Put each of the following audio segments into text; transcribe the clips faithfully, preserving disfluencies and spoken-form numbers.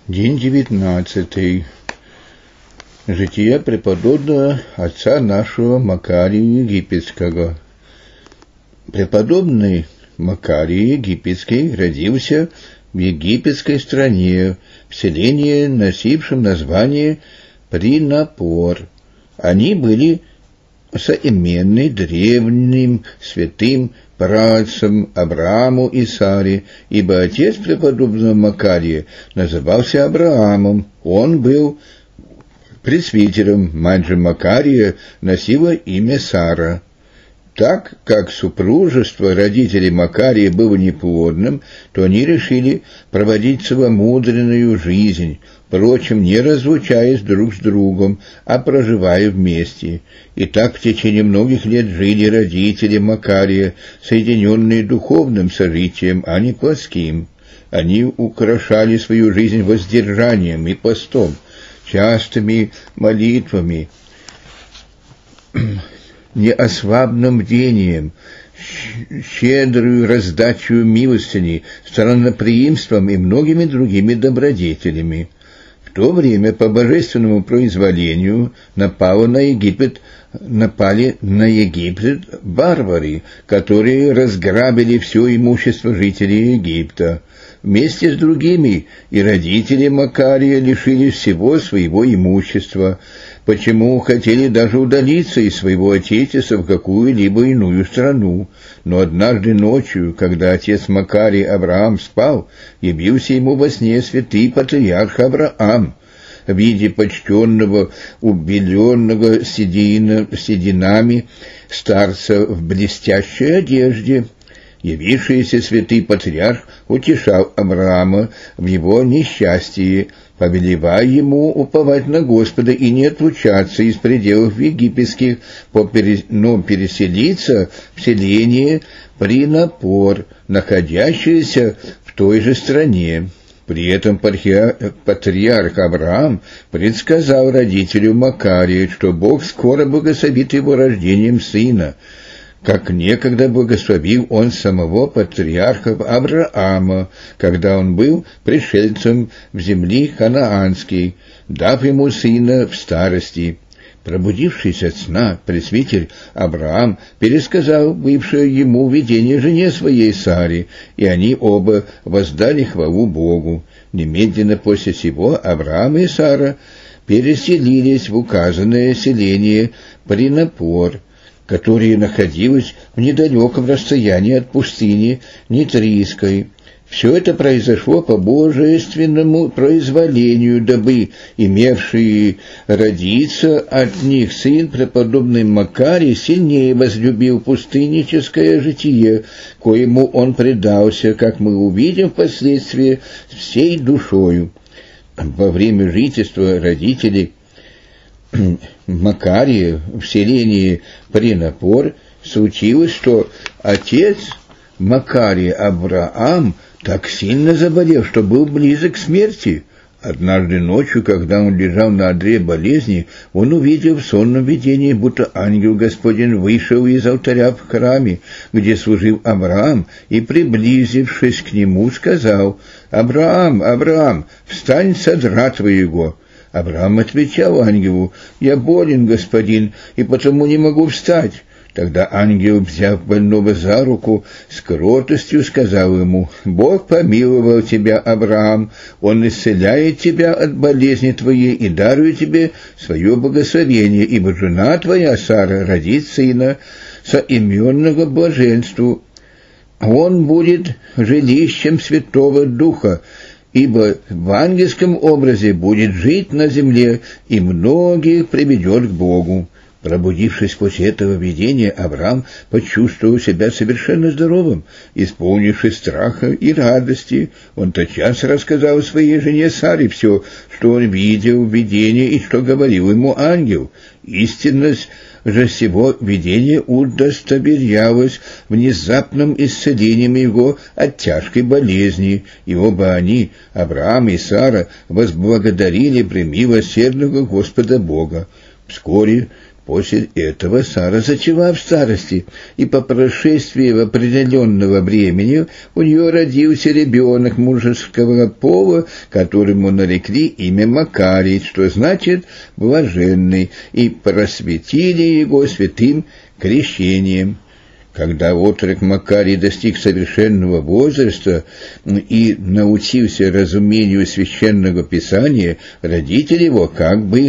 День девятнадцатый. Жития преподобного отца нашего Макария Египетского. Преподобный Макарий Египетский родился в египетской стране, в селении, носившем название Принапор. Они были соименны древним святым працам Аврааму и Саре, ибо отец преподобного Макария назывался Авраамом. Он был пресвитером, мать же Макария носила имя Сара. Так как супружество родителей Макария было неплодным, то они решили проводить целомудренную жизнь, впрочем, не разлучаясь друг с другом, а проживая вместе. И так в течение многих лет жили родители Макария, соединенные духовным сожитием, а не плотским. Они украшали свою жизнь воздержанием и постом, частыми молитвами, неослабным бдением, щедрую раздачу милостыней, странноприимством и многими другими добродетелями. В то время по божественному произволению напало на Египет, напали на Египет варвары, которые разграбили все имущество жителей Египта. Вместе с другими и родители Макария лишились всего своего имущества, почему хотели даже удалиться из своего отечества в какую-либо иную страну. Но однажды ночью, когда отец Макарий Авраам спал, явился ему во сне святый патриарх Авраам в виде почтенного, убеленного седина, сединами старца в блестящей одежде. Явившийся святый патриарх утешал Авраама в его несчастье, повелевая ему уповать на Господа и не отлучаться из пределов египетских, но переселиться в селение Принапор, находящееся в той же стране. При этом патриарх Авраам предсказал родителю Макария, что Бог скоро благословит его рождением сына, как некогда благословил он самого патриарха Авраама, когда он был пришельцем в земли ханаанской, дав ему сына в старости. Пробудившись от сна, пресвитер Авраам пересказал бывшее ему видение жене своей Саре, и они оба воздали хвалу Богу. Немедленно после сего Авраам и Сара переселились в указанное селение Принапор, которое находилось в недалеком расстоянии от пустыни Нитрийской. Все это произошло по божественному произволению, дабы имевший родиться от них сын преподобный Макарий сильнее возлюбил пустынническое житие, коему он предался, как мы увидим впоследствии, всей душою. Во время жительства родителей Макария в селении Принапор случилось, что отец Макария Авраам так сильно заболел, что был близок к смерти. Однажды ночью, когда он лежал на одре болезни, он увидел в сонном видении, будто ангел Господень вышел из алтаря в храме, где служил Авраам, и, приблизившись к нему, сказал: «Авраам, Авраам, встань с одра твоего». Авраам отвечал ангелу: «Я болен, господин, и потому не могу встать». Тогда ангел, взяв больного за руку, с кротостью сказал ему: «Бог помиловал тебя, Авраам, Он исцеляет тебя от болезни твоей и дарует тебе свое благословение, ибо жена твоя, Сара, родит сына, соименного блаженству. Он будет жилищем Святого Духа, ибо в ангельском образе будет жить на земле и многих приведет к Богу». Пробудившись после этого видения, Авраам почувствовал себя совершенно здоровым. Исполнившись страха и радости, он тотчас рассказал своей жене Саре все, что он видел в видении и что говорил ему ангел. Истинность же сего видения удостоверялась внезапным исцелением его от тяжкой болезни, и оба они, Авраам и Сара, возблагодарили премилосердного Господа Бога. Вскоре После этого Сара зачала в старости, и по прошествии определенного времени у нее родился ребенок мужеского пола, которому нарекли имя Макарий, что значит «блаженный», и просветили его святым крещением. Когда отрок Макарий достиг совершенного возраста и научился разумению священного писания, родители его как бы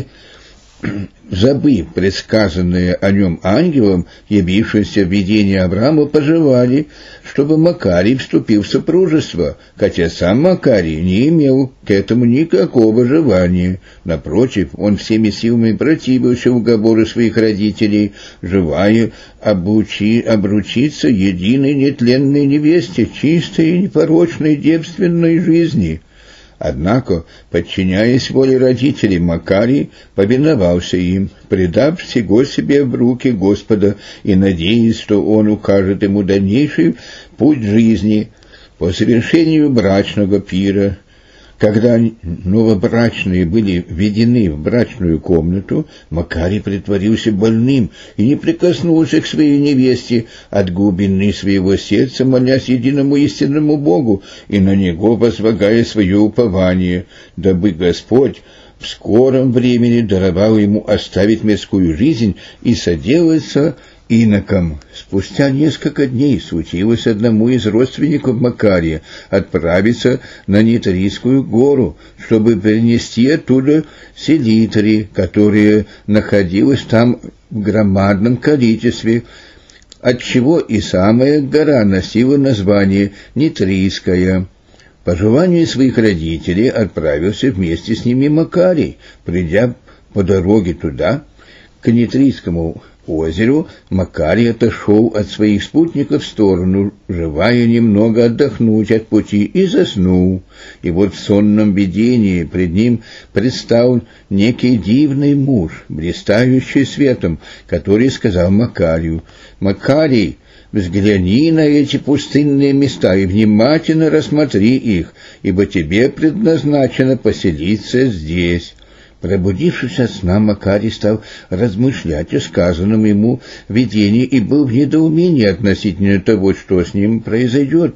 забыв предсказанное о нем ангелом, явившимся в видении Авраама, пожелали, чтобы Макарий вступил в супружество, хотя сам Макарий не имел к этому никакого желания. Напротив, он всеми силами противился уговору своих родителей, желая обучи, обручиться единой нетленной невесте, чистой и непорочной девственной жизни. Однако, подчиняясь воле родителей, Макарий повиновался им, предав всего себе в руки Господа и надеясь, что он укажет ему дальнейший путь жизни. По совершению брачного пира, когда новобрачные были введены в брачную комнату, Макарий притворился больным и не прикоснулся к своей невесте, от глубины своего сердца молясь единому истинному Богу и на Него возлагая свое упование, дабы Господь в скором времени даровал ему оставить мирскую жизнь и соделаться иноком. Спустя несколько дней случилось одному из родственников Макария отправиться на Нитрийскую гору, чтобы принести оттуда селитри, которые находились там в громадном количестве, отчего и самая гора носила название Нитрийская. По желанию своих родителей отправился вместе с ними Макарий. Придя по дороге туда, к Нитрийскому озеру, Макарий отошел от своих спутников в сторону, желая немного отдохнуть от пути, и заснул. И вот в сонном видении пред ним предстал некий дивный муж, блистающий светом, который сказал Макарию: «Макарий, взгляни на эти пустынные места и внимательно рассмотри их, ибо тебе предназначено поселиться здесь». Пробудившись от сна, Макарий стал размышлять о сказанном ему видении и был в недоумении относительно того, что с ним произойдет.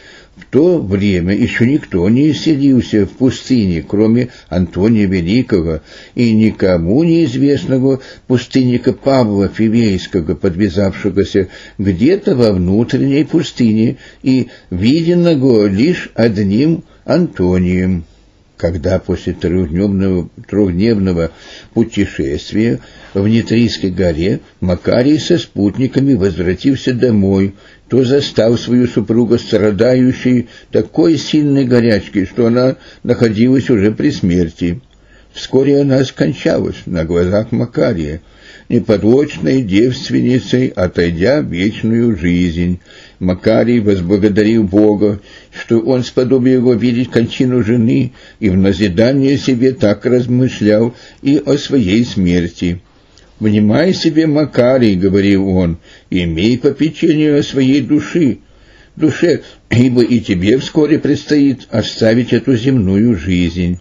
В то время еще никто не селился в пустыне, кроме Антония Великого и никому неизвестного пустынника Павла Фивейского, подвязавшегося где-то во внутренней пустыне и виденного лишь одним Антонием. Когда после трехдневного, трехдневного путешествия в Нитрийской горе Макарий со спутниками возвратился домой, то застал свою супругу страдающей такой сильной горячкой, что она находилась уже при смерти. Вскоре она скончалась на глазах Макария, непорочной девственницей, отойдя в вечную жизнь. Макарий возблагодарил Бога, что он сподобил его видеть кончину жены, и в назидание себе так размышлял и о своей смерти. «Внимай себе, Макарий, — говорил он, — имей попечение о своей души, душе, ибо и тебе вскоре предстоит оставить эту земную жизнь».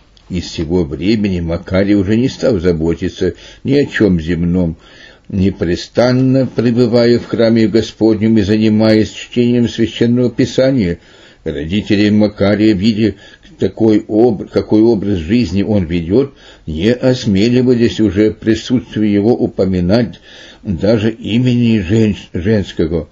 И с сего времени Макарий уже не стал заботиться ни о чем земном, непрестанно пребывая в храме Господнем и занимаясь чтением Священного Писания. Родители Макария, видя такой образ, какой образ жизни он ведет, не осмеливались уже в присутствии его упоминать даже имени жен, женского,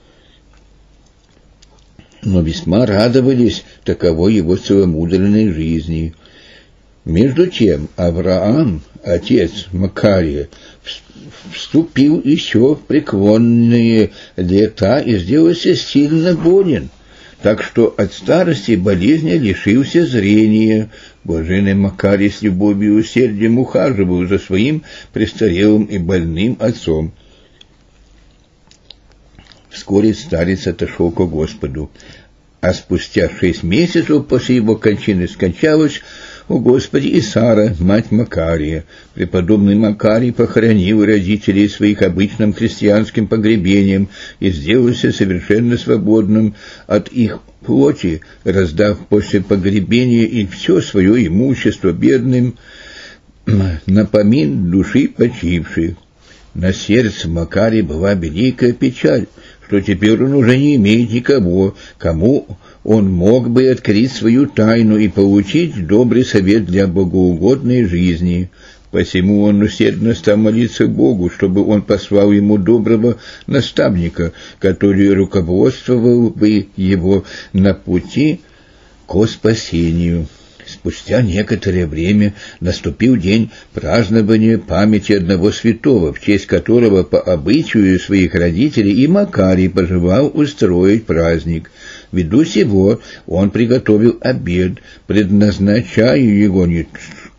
но весьма радовались таковой его целомудренной жизни. Между тем Авраам, отец Макария, вступил еще в преклонные лета и сделался сильно болен, так что от старости и болезни лишился зрения. Блаженный Макарий с любовью и усердием ухаживал за своим престарелым и больным отцом. Вскоре старец отошел ко Господу, а спустя шесть месяцев после его кончины скончалась, о Господи, и Сара, мать Макария. Преподобный Макарий похоронил родителей своих обычным крестьянским погребением и сделался совершенно свободным от их плоти, раздав после погребения и все свое имущество бедным на помин души почивших. На сердце Макария была великая печаль, что теперь он уже не имеет никого, кому он мог бы открыть свою тайну и получить добрый совет для богоугодной жизни. Посему он усердно стал молиться Богу, чтобы он послал ему доброго наставника, который руководствовал бы его на пути ко спасению. Спустя некоторое время наступил день празднования памяти одного святого, в честь которого по обычаю своих родителей и Макарий пожелал устроить праздник. Ввиду сего он приготовил обед, предназначая его не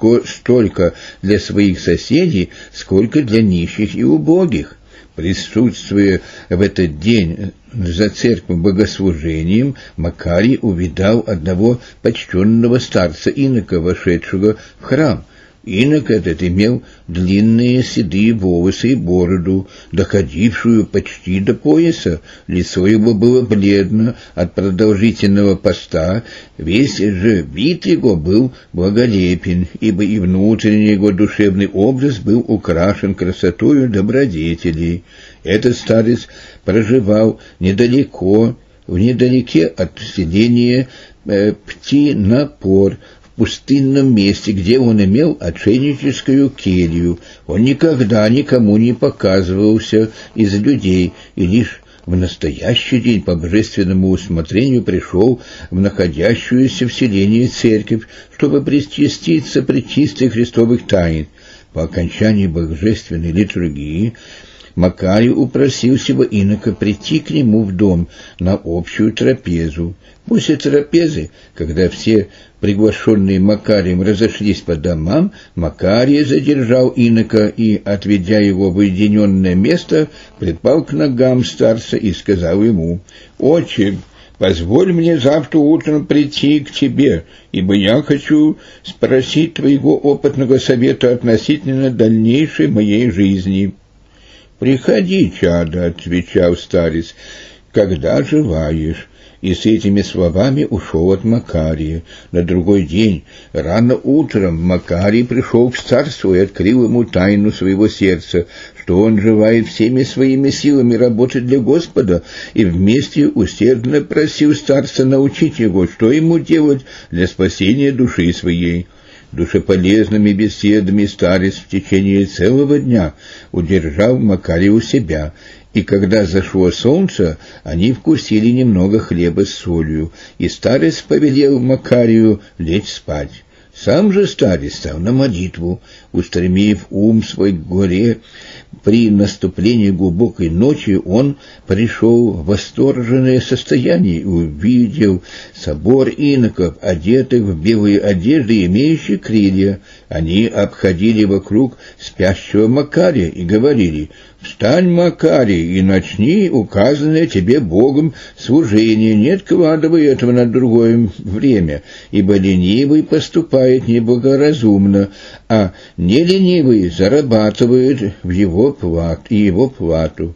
столько для своих соседей, сколько для нищих и убогих. Присутствуя в этот день за церковным богослужением, Макарий увидал одного почтенного старца-инока, вошедшего в храм. Инок этот имел длинные седые волосы и бороду, доходившую почти до пояса. Лицо его было бледно от продолжительного поста, весь же вид его был благолепен, ибо и внутренний его душевный образ был украшен красотою добродетелей. Этот старец проживал недалеко, в недалеке от селения э, Птинапор, в пустынном месте, где он имел отшельническую келью. Он никогда никому не показывался из людей, и лишь в настоящий день по божественному усмотрению пришел в находящуюся в селении церковь, чтобы причаститься пречистой христовых тайн. По окончании божественной литургии Макарий упросил сего инока прийти к нему в дом на общую трапезу. После трапезы, когда все приглашенные Макарием разошлись по домам, Макарий задержал инока и, отведя его в уединенное место, припал к ногам старца и сказал ему: «Отче, позволь мне завтра утром прийти к тебе, ибо я хочу спросить твоего опытного совета относительно дальнейшей моей жизни». «Приходи, чадо», — отвечал старец, — «когда желаешь». И с этими словами ушел от Макария. На другой день, рано утром, Макарий пришел к старцу и открыл ему тайну своего сердца, что он желает всеми своими силами работать для Господа, и вместе усердно просил старца научить его, что ему делать для спасения души своей. Душеполезными беседами старец в течение целого дня удержал Макария у себя, и когда зашло солнце, они вкусили немного хлеба с солью, и старец повелел Макарию лечь спать. Сам же старец стал на молитву, устремив ум свой к горе. При наступлении глубокой ночи он пришел в восторженное состояние и увидел собор иноков, одетых в белые одежды, имеющие крылья. Они обходили вокруг спящего Макария и говорили: «Встань, Макарий, и начни указанное тебе Богом служение, не откладывай этого на другое время, ибо ленивый поступает неблагоразумно, а не ленивый зарабатывает в его плат и его плату».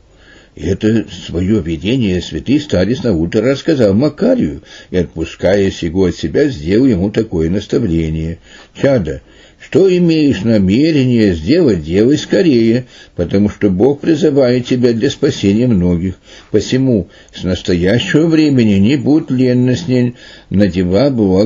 Это свое видение святый старец на утро рассказал Макарию, и, отпуская сего от себя, сделал ему такое наставление: «Чадо, что имеешь намерение сделать, делай скорее, потому что Бог призывает тебя для спасения многих. Посему с настоящего времени не будь ленностен на дела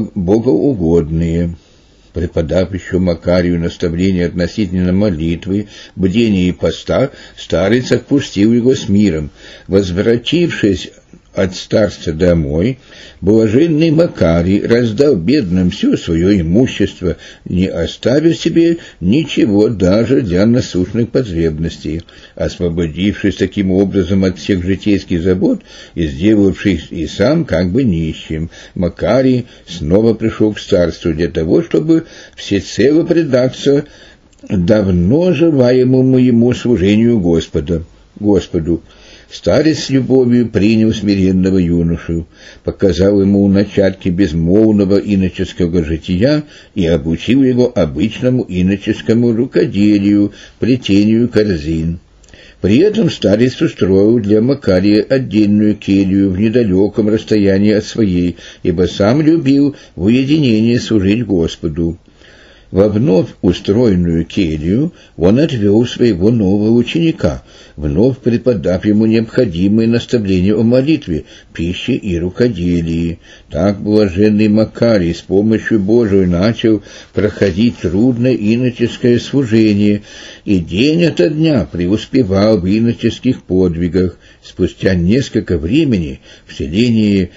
богоугодные». Преподав еще Макарию наставление относительно молитвы, бдения и поста, старец отпустил его с миром. Возвратившись от старца домой, блаженный Макарий раздал бедным все свое имущество, не оставив себе ничего даже для насущных потребностей. Освободившись таким образом от всех житейских забот и сделавшись и сам как бы нищим, Макарий снова пришел к старцу для того, чтобы всецело предаться давно желаемому ему служению Господа, Господу. Старец с любовью принял смиренного юношу, показал ему начатки безмолвного иноческого жития и обучил его обычному иноческому рукоделию, плетению корзин. При этом старец устроил для Макария отдельную келью в недалеком расстоянии от своей, ибо сам любил в уединении служить Господу. Во вновь устроенную келью он отвел своего нового ученика, вновь преподав ему необходимые наставления о молитве, пище и рукоделии. Так блаженный Макарий с помощью Божией начал проходить трудное иноческое служение и день ото дня преуспевал в иноческих подвигах. Спустя несколько времени в селении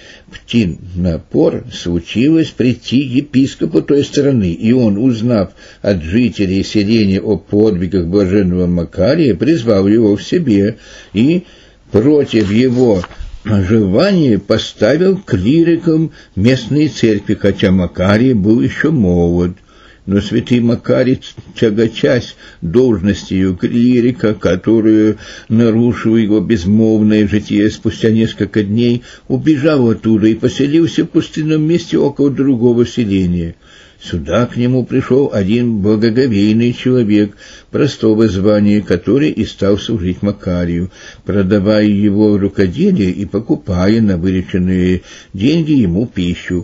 Птинопор случилось прийти епископу той страны, и он, узнав от жителей селения о подвигах блаженного Макария, призвал его к себе и против его желания поставил клириком местной церкви, хотя Макарий был еще молод. Но святый Макарий, тягочась должностью клирика, которую нарушил его безмолвное житие, спустя несколько дней убежал оттуда и поселился в пустынном месте около другого селения. Сюда к нему пришел один благоговейный человек простого звания, который и стал служить Макарию, продавая его рукоделие и покупая на вырученные деньги ему пищу.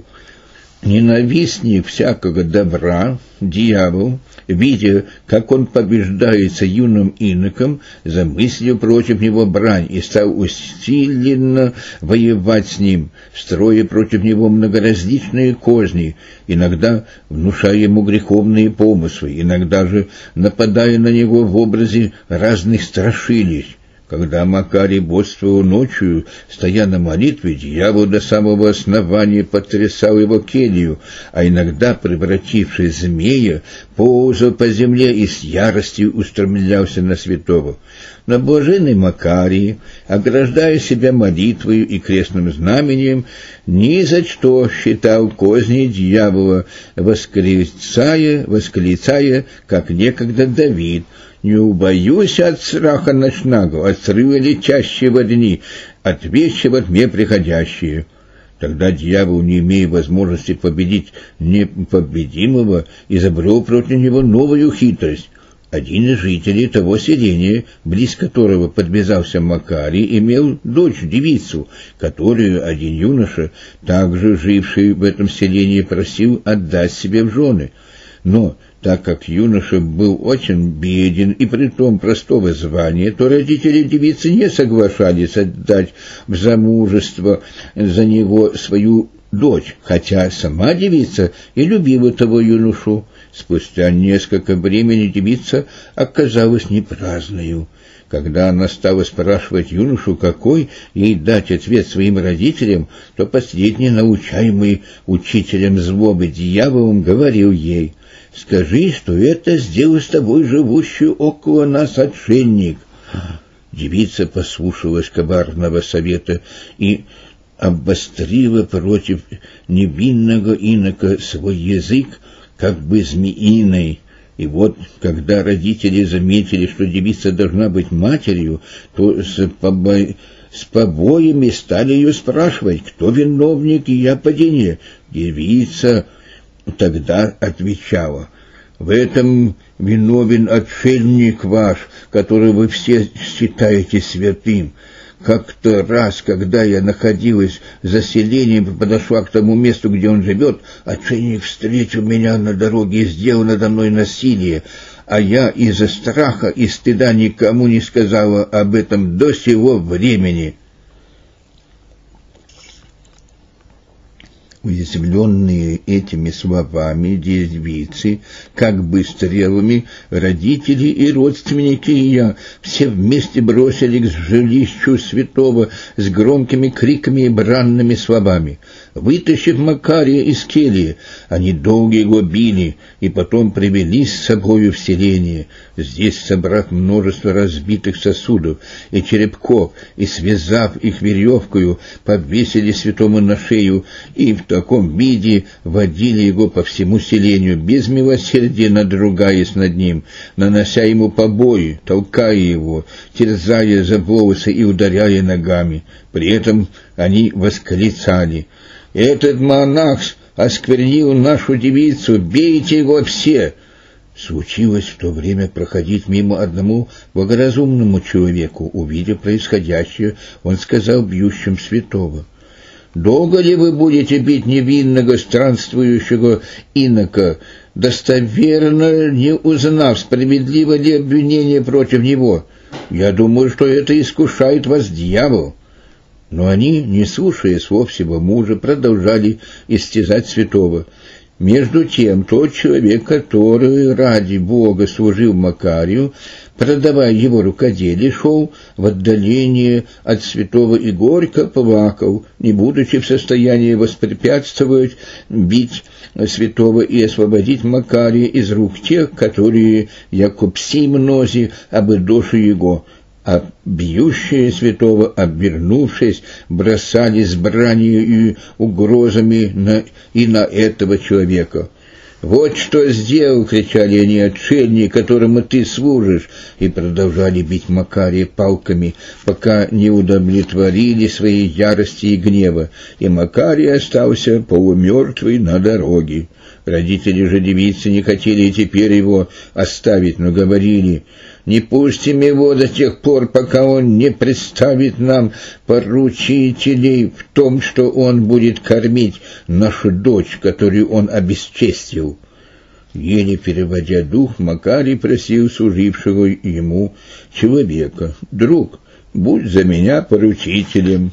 Ненавистник всякого добра, дьявол, видя, как он побеждается юным иноком, замыслил против него брань и стал усиленно воевать с ним, строя против него многоразличные козни, иногда внушая ему греховные помыслы, иногда же нападая на него в образе разных страшилищ. Когда Макарий бодствовал ночью, стоя на молитве, дьявол до самого основания потрясал его келью, а иногда, превратившись в змея, ползал по земле и с яростью устремлялся на святого. Но блаженный Макарий, ограждая себя молитвою и крестным знамением, ни за что считал козни дьявола, восклицая, восклицая, как некогда Давид: «Не убоюсь от страха ночного, от срыва летящего дни, от вещи во тьме приходящие». Тогда дьявол, не имея возможности победить непобедимого, изобрел против него новую хитрость. Один из жителей того селения, близ которого подвязался Макарий, имел дочь-девицу, которую один юноша, также живший в этом селении, просил отдать себе в жены. Но так как юноша был очень беден и притом простого звания, то родители девицы не соглашались отдать в замужество за него свою дочь, хотя сама девица и любила того юношу. Спустя несколько времени девица оказалась непраздною. Когда она стала спрашивать юношу, какой ей дать ответ своим родителям, то последний, научаемый учителем злобы дьяволом, говорил ей: «Скажи, что это сделал с тобой живущий около нас отшельник». Девица послушалась коварного совета и обострила против невинного инока свой язык, как бы змеиный. И вот, когда родители заметили, что девица должна быть матерью, то с, побо... с побоями стали ее спрашивать, кто виновник ее падения. Девица тогда отвечала: «В этом виновен отшельник ваш, которого вы все считаете святым. Как-то раз, когда я находилась за селением и подошла к тому месту, где он живет, отшельник встретил меня на дороге и сделал надо мной насилие, а я из-за страха и стыда никому не сказала об этом до сего времени». Уязвленные этими словами девицы, как бы стрелами, родители и родственники ее все вместе бросились к жилищу святого с громкими криками и бранными словами. Вытащив Макария из кельи, они долго его били и потом привели с собою в селение. Здесь, собрав множество разбитых сосудов и черепков и связав их веревкою, повесили святому на шею и в таком виде водили его по всему селению, без милосердия надругаясь над ним, нанося ему побои, толкая его, терзая за волосы и ударяя ногами. При этом они восклицали: «Этот монах осквернил нашу девицу, бейте его все!» Случилось в то время проходить мимо одному благоразумному человеку. Увидев происходящее, он сказал бьющим святого: Долго ли вы будете бить невинного странствующего инока, достоверно не узнав, справедливо ли обвинение против него? Я думаю, что это искушает вас дьявол». Но они, не слушая слов сего мужа, продолжали истязать святого. Между тем, тот человек, который ради Бога служил Макарию, продавая его рукоделие, шел в отдаление от святого и горько плакал, не будучи в состоянии воспрепятствовать бить святого и освободить Макария из рук тех, которые, яко пси мнози, абы души его, а бьющие святого, обернувшись, бросались бранью и угрозами на, и на этого человека. «Вот что сделал!» — кричали они, — «отшельник, которому ты служишь!» И продолжали бить Макария палками, пока не удовлетворили своей ярости и гнева, и Макарий остался полумертвый на дороге. Родители же девицы не хотели теперь его оставить, но говорили: «Не пустим его до тех пор, пока он не представит нам поручителей в том, что он будет кормить нашу дочь, которую он обесчестил». Еле переводя дух, Макарий просил служившего ему человека: «Друг, будь за меня поручителем».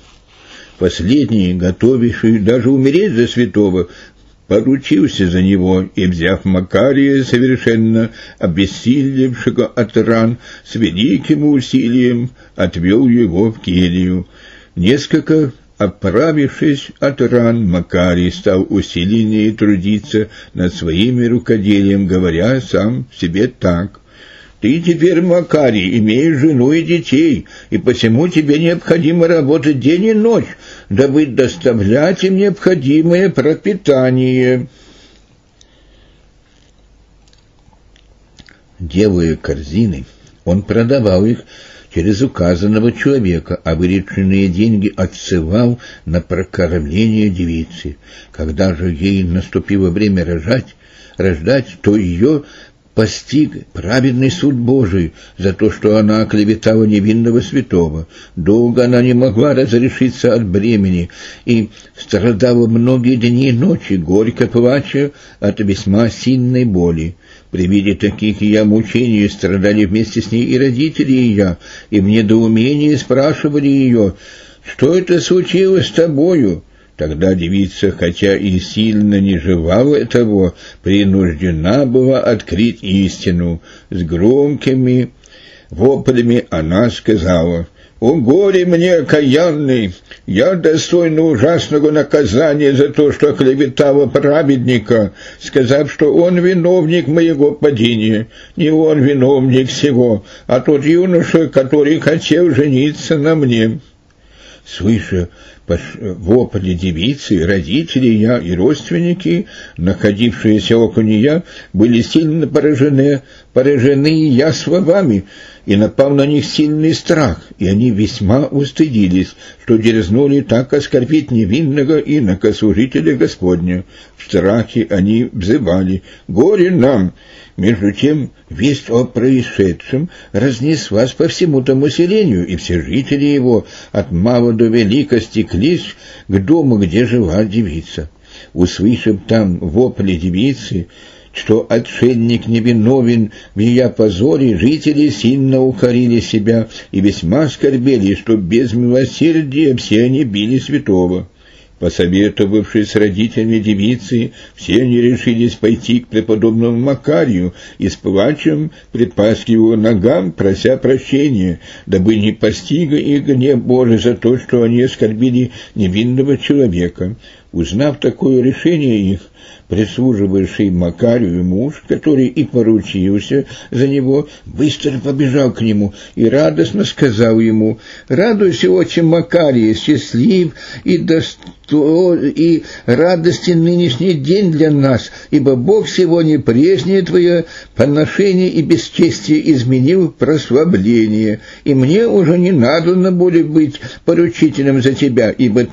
Последний, готовивший даже умереть за святого, поручился за него и, взяв Макария, совершенно обессилевшего от ран, с великим усилием отвел его в келью. Несколько оправившись от ран, Макарий стал усиленнее трудиться над своими рукоделием, говоря сам себе так: «Ты теперь, Макарий, имеешь жену и детей, и посему тебе необходимо работать день и ночь, дабы доставлять им необходимое пропитание». Делая корзины, он продавал их через указанного человека, а вырученные деньги отсылал на прокормление девицы. Когда же ей наступило время рожать, рождать, то ее постиг праведный суд Божий за то, что она оклеветала невинного святого. Долго она не могла разрешиться от бремени и страдала многие дни и ночи, горько плача от весьма сильной боли. При виде таких ее мучений страдали вместе с ней и родители ее, и в недоумении спрашивали ее: «Что это случилось с тобою?» Тогда девица, хотя и сильно не желала того, принуждена была открыть истину. С громкими воплями она сказала: «О горе мне, окаянный! Я достойна ужасного наказания за то, что оклеветала праведника, сказав, что он виновник моего падения. Не он виновник всего, а тот юноша, который хотел жениться на мне». Слыша вопли девицы, родители ее и родственники, находившиеся около нее, были сильно поражены, поражены ее словами, и напал на них сильный страх, и они весьма устыдились, что дерзнули так оскорбить невинного инока, служителя Господня. В страхе они взывали: «Горе нам!» Между тем весть о происшедшем разнеслась по всему тому селению, и все жители его от мала до велика стеклись к дому, где жила девица. Услышав там вопли девицы, что отшельник невиновен в ее позоре, жители сильно укорили себя и весьма скорбели, что без милосердия все они били святого. Посоветовавшись с родителями девицы, все они решились пойти к преподобному Макарию и с плачем припасть к его ногам, прося прощения, дабы не постига их гнев Божий за то, что они оскорбили невинного человека. Узнав такое решение их, прислуживавший Макарию муж, который и поручился за него, быстро побежал к нему и радостно сказал ему: «Радуйся, отче Макарий, счастлив и досто... и радостен нынешний день для нас, ибо Бог сегодня прежнее твое поношение и бесчестие изменил в прославление, и мне уже не надо будет быть поручителем за тебя, ибо ты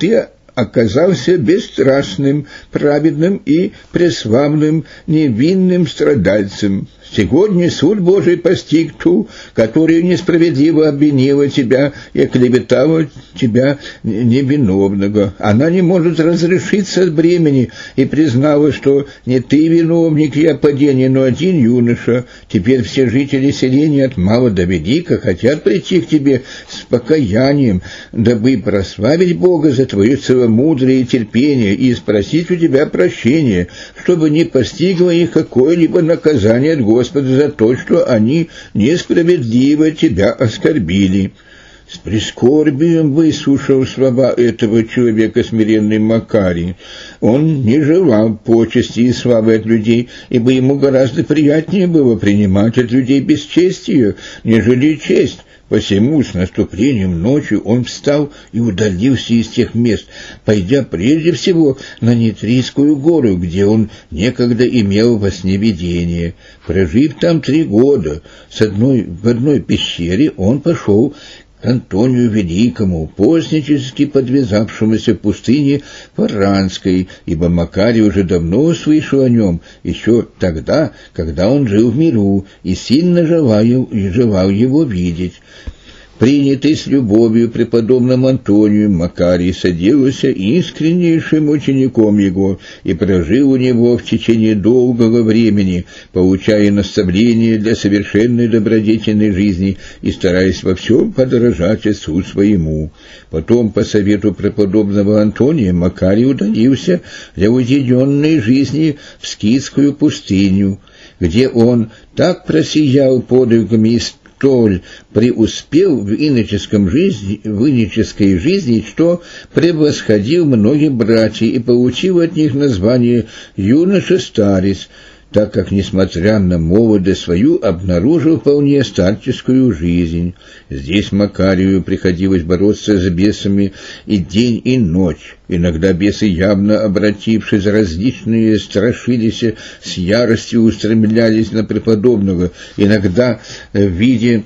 оказался бесстрастным, праведным и преславным, невинным страдальцем. Сегодня суд Божий постиг ту, которая несправедливо обвинила тебя и оклеветала тебя невиновного. Она не может разрешиться от бремени и признала, что не ты виновник ее падения, но один юноша. Теперь все жители селения от мала до велика хотят прийти к тебе с покаянием, дабы прославить Бога за твое целомудрие и терпение и спросить у тебя прощения, чтобы не постигло их какое-либо наказание от Господа за то, что они несправедливо тебя оскорбили». С прискорбием выслушал слова этого человека смиренный Макарий. Он не желал почести и славы от людей, ибо ему гораздо приятнее было принимать от людей бесчестие, нежели честь. Посему с наступлением ночи он встал и удалился из тех мест, пойдя прежде всего на Нитрийскую гору, где он некогда имел во сне видение. Прожив там три года, с одной, в одной пещере он пошел к Антонию Великому, постнически подвязавшемуся в пустыне Фаранской, ибо Макарий уже давно слышал о нем, еще тогда, когда он жил в миру, и сильно желал, и желал его видеть. Принятый с любовью преподобным Антонию, Макарий соделался искреннейшим учеником его и прожил у него в течение долгого времени, получая наставления для совершенной добродетельной жизни и стараясь во всем подражать отцу своему. Потом, по совету преподобного Антония, Макарий удалился для уединенной жизни в Скитскую пустыню, где он так просиял подвигами и столь преуспел в иноческом жизни, в иноческой жизни, что превосходил многих братьев и получил от них название «юноша-старец», так как, несмотря на молодость свою, обнаружил вполне старческую жизнь. Здесь Макарию приходилось бороться с бесами и день, и ночь. Иногда бесы, явно обратившись различные, страшились, с яростью устремлялись на преподобного, иногда в виде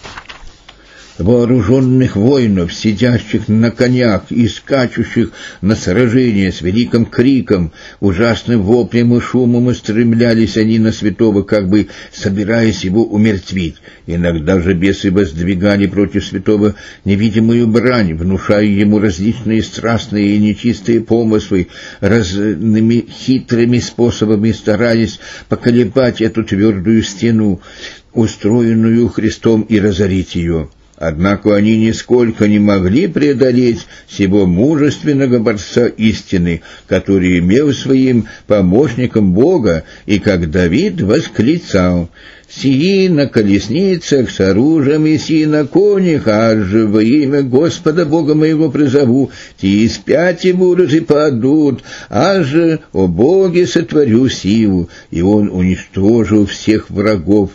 вооруженных воинов, сидящих на конях и скачущих на сражение с великим криком, ужасным воплем и шумом устремлялись они на святого, как бы собираясь его умертвить. Иногда же бесы воздвигали против святого невидимую брань, внушая ему различные страстные и нечистые помыслы, разными хитрыми способами стараясь поколебать эту твердую стену, устроенную Христом, и разорить ее. Однако они нисколько не могли преодолеть сего мужественного борца истины, который имел своим помощником Бога, и как Давид восклицал: «Сии на колесницах с оружием и сии на конях, аж же во имя Господа Бога моего призову, те испять и будут и падут, аж же, о Боге, сотворю силу». И он уничтожил всех врагов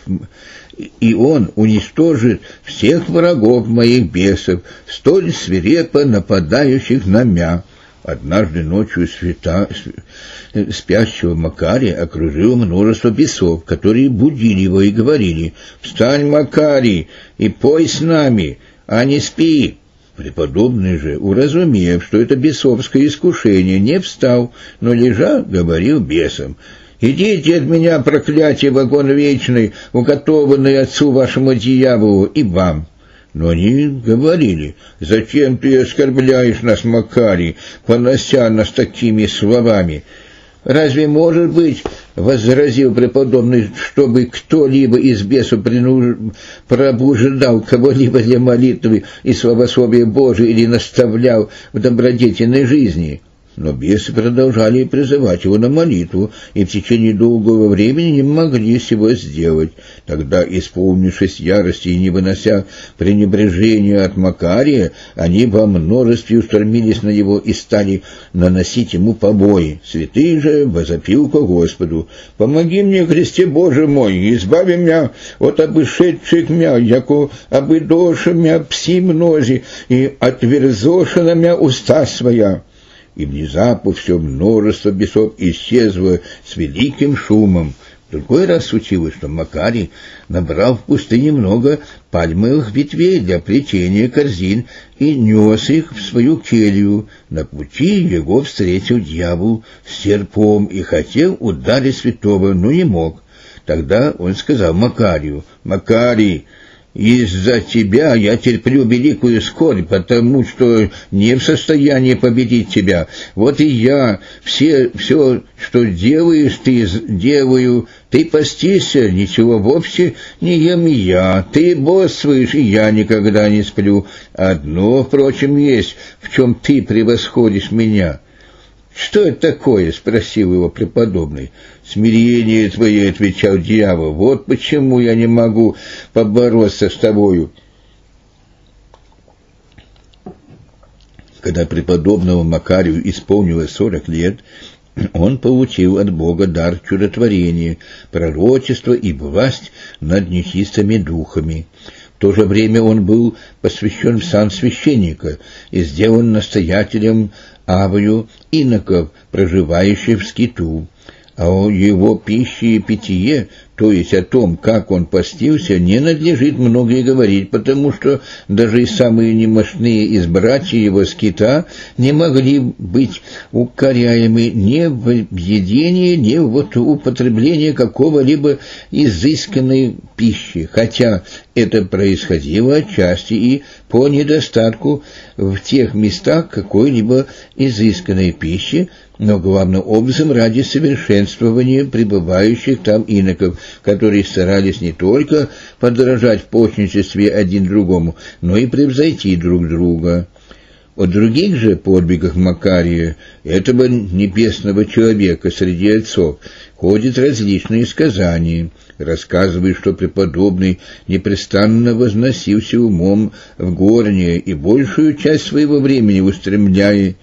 и он уничтожит всех врагов моих бесов, столь свирепо нападающих на мя. Однажды ночью свята, спящего Макария окружило множество бесов, которые будили его и говорили: «Встань, Макарий, и пой с нами, а не спи». Преподобный же, уразумев, что это бесовское искушение, не встал, но, лежа, говорил бесам: «Идите от меня, проклятие, в огонь вечный, уготованный отцу вашему дьяволу и вам». Но они говорили: «Зачем ты оскорбляешь нас, Макарий, понося нас такими словами?» «Разве может быть, — возразил преподобный, — чтобы кто-либо из бесов принуж... пробуждал кого-либо для молитвы и славословия Божия или наставлял в добродетельной жизни?» Но бесы продолжали призывать его на молитву, и в течение долгого времени не могли сего сделать. Тогда, исполнившись ярости и не вынося пренебрежения от Макария, они во множестве устремились на него и стали наносить ему побои. Святый же возопил ко Господу: «Помоги мне, Христе Боже мой, и избави меня от обышедших мя, яко обыдоша мя пси мнози, и отверзоша на мя уста своя». И внезапно все множество бесов исчезло с великим шумом. Другой раз случилось, что Макарий набрал в пустыне много пальмовых ветвей для плетения корзин и нес их в свою келью. На пути его встретил дьявол с серпом и хотел ударить святого, но не мог. Тогда он сказал Макарию: «Макарий, из-за тебя я терплю великую скорбь, потому что не в состоянии победить тебя. Вот и я все, все, что делаешь, ты делаю. Ты постишься, ничего вовсе не ем и я. Ты бодрствуешь, и я никогда не сплю. Одно, впрочем, есть, в чем ты превосходишь меня». «Что это такое?» — спросил его преподобный. «Смирение твое», — отвечал дьявол, — «вот почему я не могу побороться с тобою». Когда преподобному Макарию исполнилось сорок лет, он получил от Бога дар чудотворения, пророчество и власть над нечистыми духами. В то же время он был посвящен в сан священника и сделан настоятелем авою иноков, проживающих в скиту. А о его пище и питье, то есть о том, как он постился, не надлежит многое говорить, потому что даже и самые немощные из братьев его скита не могли быть укоряемы ни в едении, ни в употреблении какого-либо изысканной пищи, хотя это происходило отчасти и по недостатку в тех местах какой-либо изысканной пищи, но главным образом ради совершенствования пребывающих там иноков, которые старались не только подражать в почничестве один другому, но и превзойти друг друга. О других же подвигах Макария, этого небесного человека среди отцов, ходят различные сказания, рассказывая, что преподобный непрестанно возносился умом в горнее и большую часть своего времени устремляя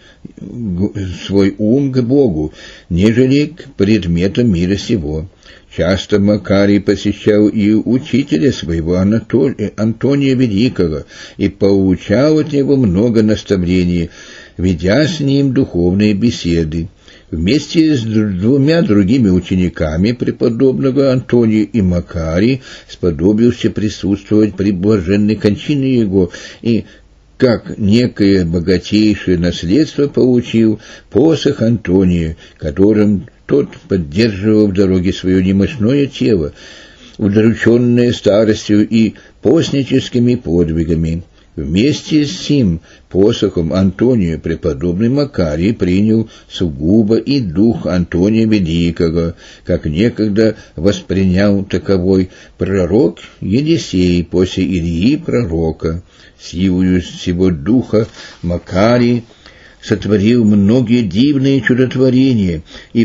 свой ум к Богу, нежели к предметам мира сего. Часто Макарий посещал и учителя своего Анатолия, Антония Великого и получал от него много наставлений, ведя с ним духовные беседы. Вместе с двумя другими учениками преподобного Антония и Макарий сподобился присутствовать при блаженной кончине его и, как некое богатейшее наследство, получил посох Антония, которым тот поддерживал в дороге свое немощное тело, удрученное старостью и постническими подвигами. Вместе с сим посохом Антония преподобный Макарий принял сугубо и дух Антония Великого, как некогда воспринял таковой пророк Елисей после Илии пророка. Силою сего духа Макарий сотворил многие дивные чудотворения, и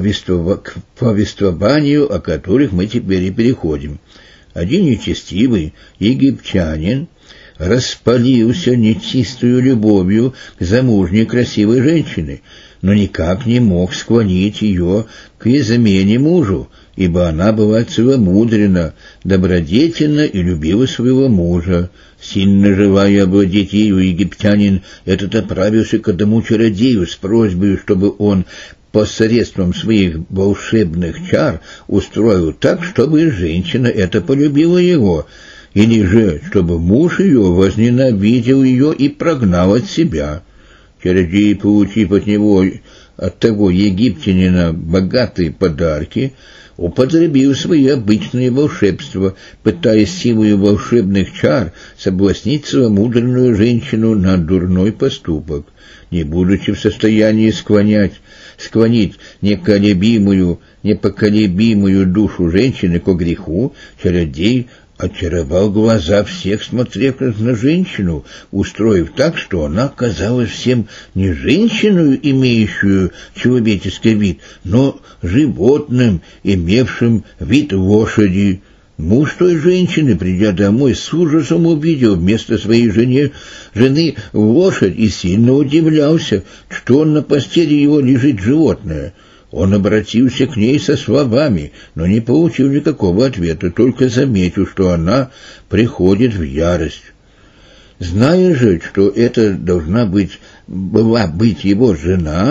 к повествованию о которых мы теперь и переходим. Один нечестивый египтянин распалился нечистою любовью к замужней красивой женщине, но никак не мог склонить ее к измене мужу, ибо она была целомудрена, добродетельна и любила своего мужа. Сильно желая овладеть ею, египтянин этот отправился к одному чародею с просьбой, чтобы он посредством своих волшебных чар устроил так, чтобы женщина эта полюбила его, или же, чтобы муж ее возненавидел ее и прогнал от себя. Чародей, получив от него, от того египтянина, богатые подарки, употребил свои обычные волшебства, пытаясь силою волшебных чар соблазнить целомудренную женщину на дурной поступок. Не будучи в состоянии склонять, склонить неколебимую, непоколебимую душу женщины ко греху, чародей очаровал глаза всех смотревших на женщину, устроив так, что она казалась всем не женщиной, имеющую человеческий вид, но животным, имевшим вид лошади. Муж той женщины, придя домой, с ужасом увидел вместо своей жене, жены лошадь и сильно удивлялся, что на постели его лежит животное. Он обратился к ней со словами, но не получил никакого ответа, только заметил, что она приходит в ярость. Зная же, что это должна быть, была быть его жена,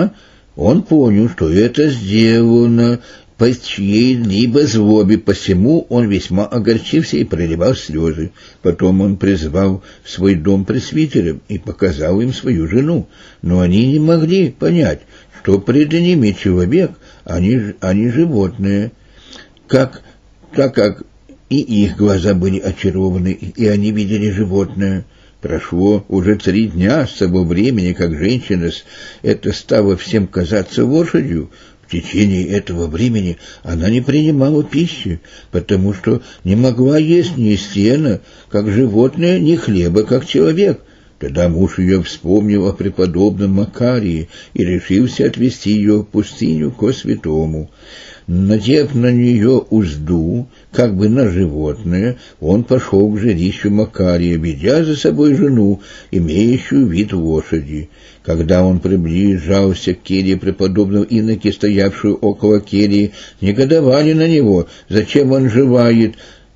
Он понял, что это сделано по чьей-либо злобе, посему он весьма огорчился и проливал слезы. Потом он призвал в свой дом пресвитеров и показал им свою жену, но они не могли понять, что пред ними человек, а не, а не животное, как, так как и их глаза были очарованы, и они видели животное. Прошло уже три дня с того времени, как женщина это стала всем казаться лошадью. В течение этого времени она не принимала пищи, потому что не могла есть ни сена, как животное, ни хлеба, как человек. Тогда муж ее вспомнил о преподобном Макарии и решился отвезти ее в пустыню ко святому. Надев на нее узду, как бы на животное, он пошел к жилищу Макария, ведя за собой жену, имеющую вид лошади. Когда он приближался к келье преподобного иноки, стоявшую около кельи, негодовали на него, зачем он желает,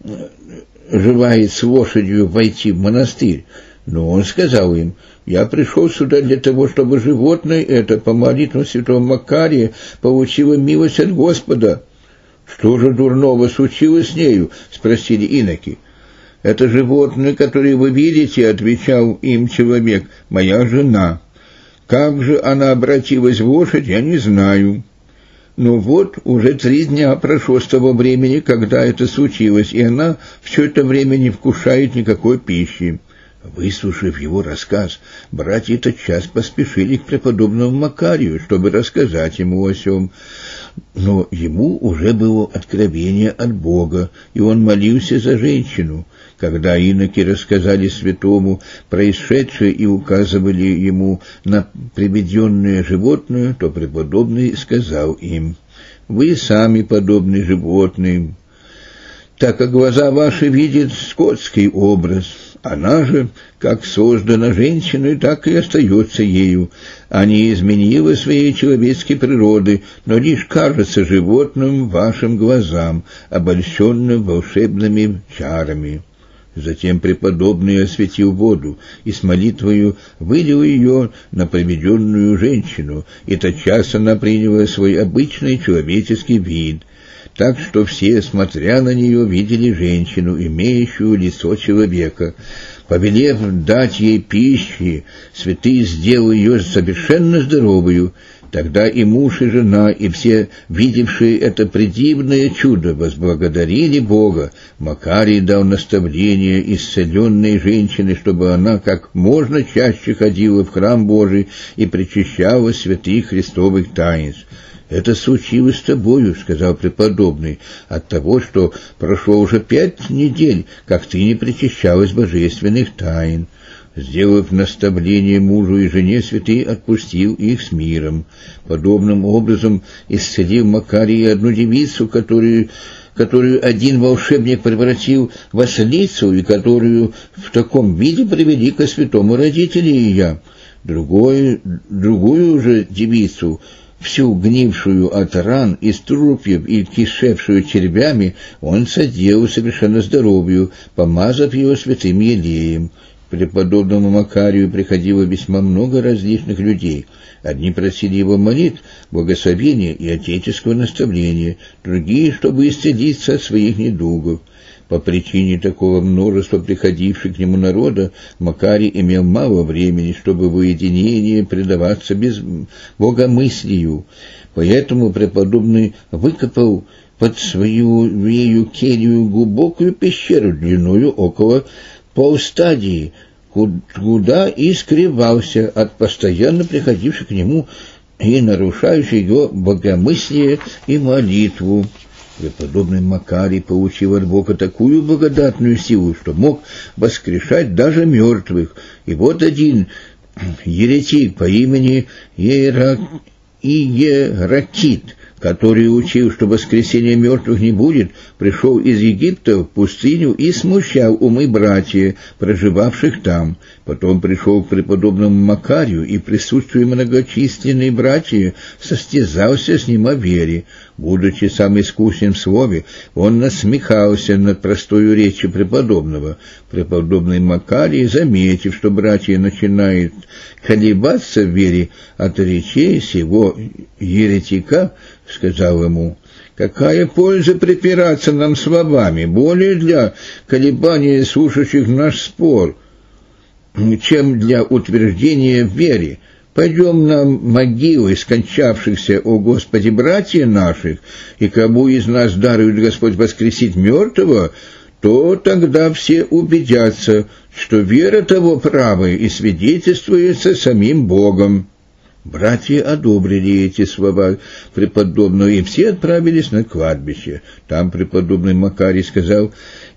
желает с лошадью войти в монастырь. Но он сказал им: «Я пришел сюда для того, чтобы животное это по молитвам святого Макария получило милость от Господа». «Что же дурного случилось с нею?» — спросили иноки. «Это животное, которое вы видите, — отвечал им человек, — моя жена. Как же она обратилась в лошадь, я не знаю. Но вот уже три дня прошло с того времени, когда это случилось, и она все это время не вкушает никакой пищи». Выслушав его рассказ, братья тотчас поспешили к преподобному Макарию, чтобы рассказать ему о сем. Но ему уже было откровение от Бога, и он молился за женщину. Когда иноки рассказали святому происшедшее и указывали ему на приведенное животное, то преподобный сказал им: «Вы сами подобны животным, так как глаза ваши видят скотский образ. Она же, как создана женщиной, так и остается ею, а не изменила своей человеческой природы, но лишь кажется животным вашим глазам, обольщенным волшебными чарами». Затем преподобный осветил воду и с молитвою вылил ее на приведенную женщину, и тотчас она приняла свой обычный человеческий вид, так что все, смотря на нее, видели женщину, имеющую лицо человека. Повелев дать ей пищи, святые сделали ее совершенно здоровую. Тогда и муж, и жена, и все, видевшие это предивное чудо, возблагодарили Бога. Макарий дал наставление исцеленной женщине, чтобы она как можно чаще ходила в храм Божий и причащала святых христовых таинств. «Это случилось с тобою, — сказал преподобный, — от того, что прошло уже пять недель, как ты не причащалась божественных тайн». Сделав наставление мужу и жене, святый отпустил их с миром. Подобным образом исцелил Макарий одну девицу, которую, которую один волшебник превратил в ослицу, и которую в таком виде привели ко святому родители ее. Другой, другую же девицу, всю гнившую от ран и струпьев и кишевшую червями, он соделал совершенно здоровью, помазав его святым елеем. К преподобному Макарию приходило весьма много различных людей. Одни просили его молитв, благословения и отеческого наставления, другие, чтобы исцелиться от своих недугов. По причине такого множества приходивших к нему народа, Макарий имел мало времени, чтобы в уединении предаваться без богомыслию. Поэтому преподобный выкопал под свою вею келью глубокую пещеру длиною около полстадии, куда и скрывался от постоянно приходивших к нему и нарушающих его богомыслие и молитву. Преподобный Макарий получил от Бога такую благодатную силу, что мог воскрешать даже мертвых. И вот один еретик по имени Иера... Иеракит, который учил, что воскресения мертвых не будет, пришел из Египта в пустыню и смущал умы братьев, проживавших там. Потом пришел к преподобному Макарию, и, присутствуя многочисленные братья, состязался с ним о вере. Будучи сам искусен в слове, он насмехался над простою речью преподобного. Преподобный Макарий, заметив, что братья начинают колебаться в вере от речей сего еретика, сказал ему: «Какая польза припираться нам словами, более для колебания слушающих наш спор, чем для утверждения в вере. Пойдем на могилы скончавшихся, о Господи, братья наших, и кому из нас дарует Господь воскресить мертвого, то тогда все убедятся, что вера того правая и свидетельствуется самим Богом». Братья одобрили эти слова преподобного, и все отправились на кладбище. Там преподобный Макарий сказал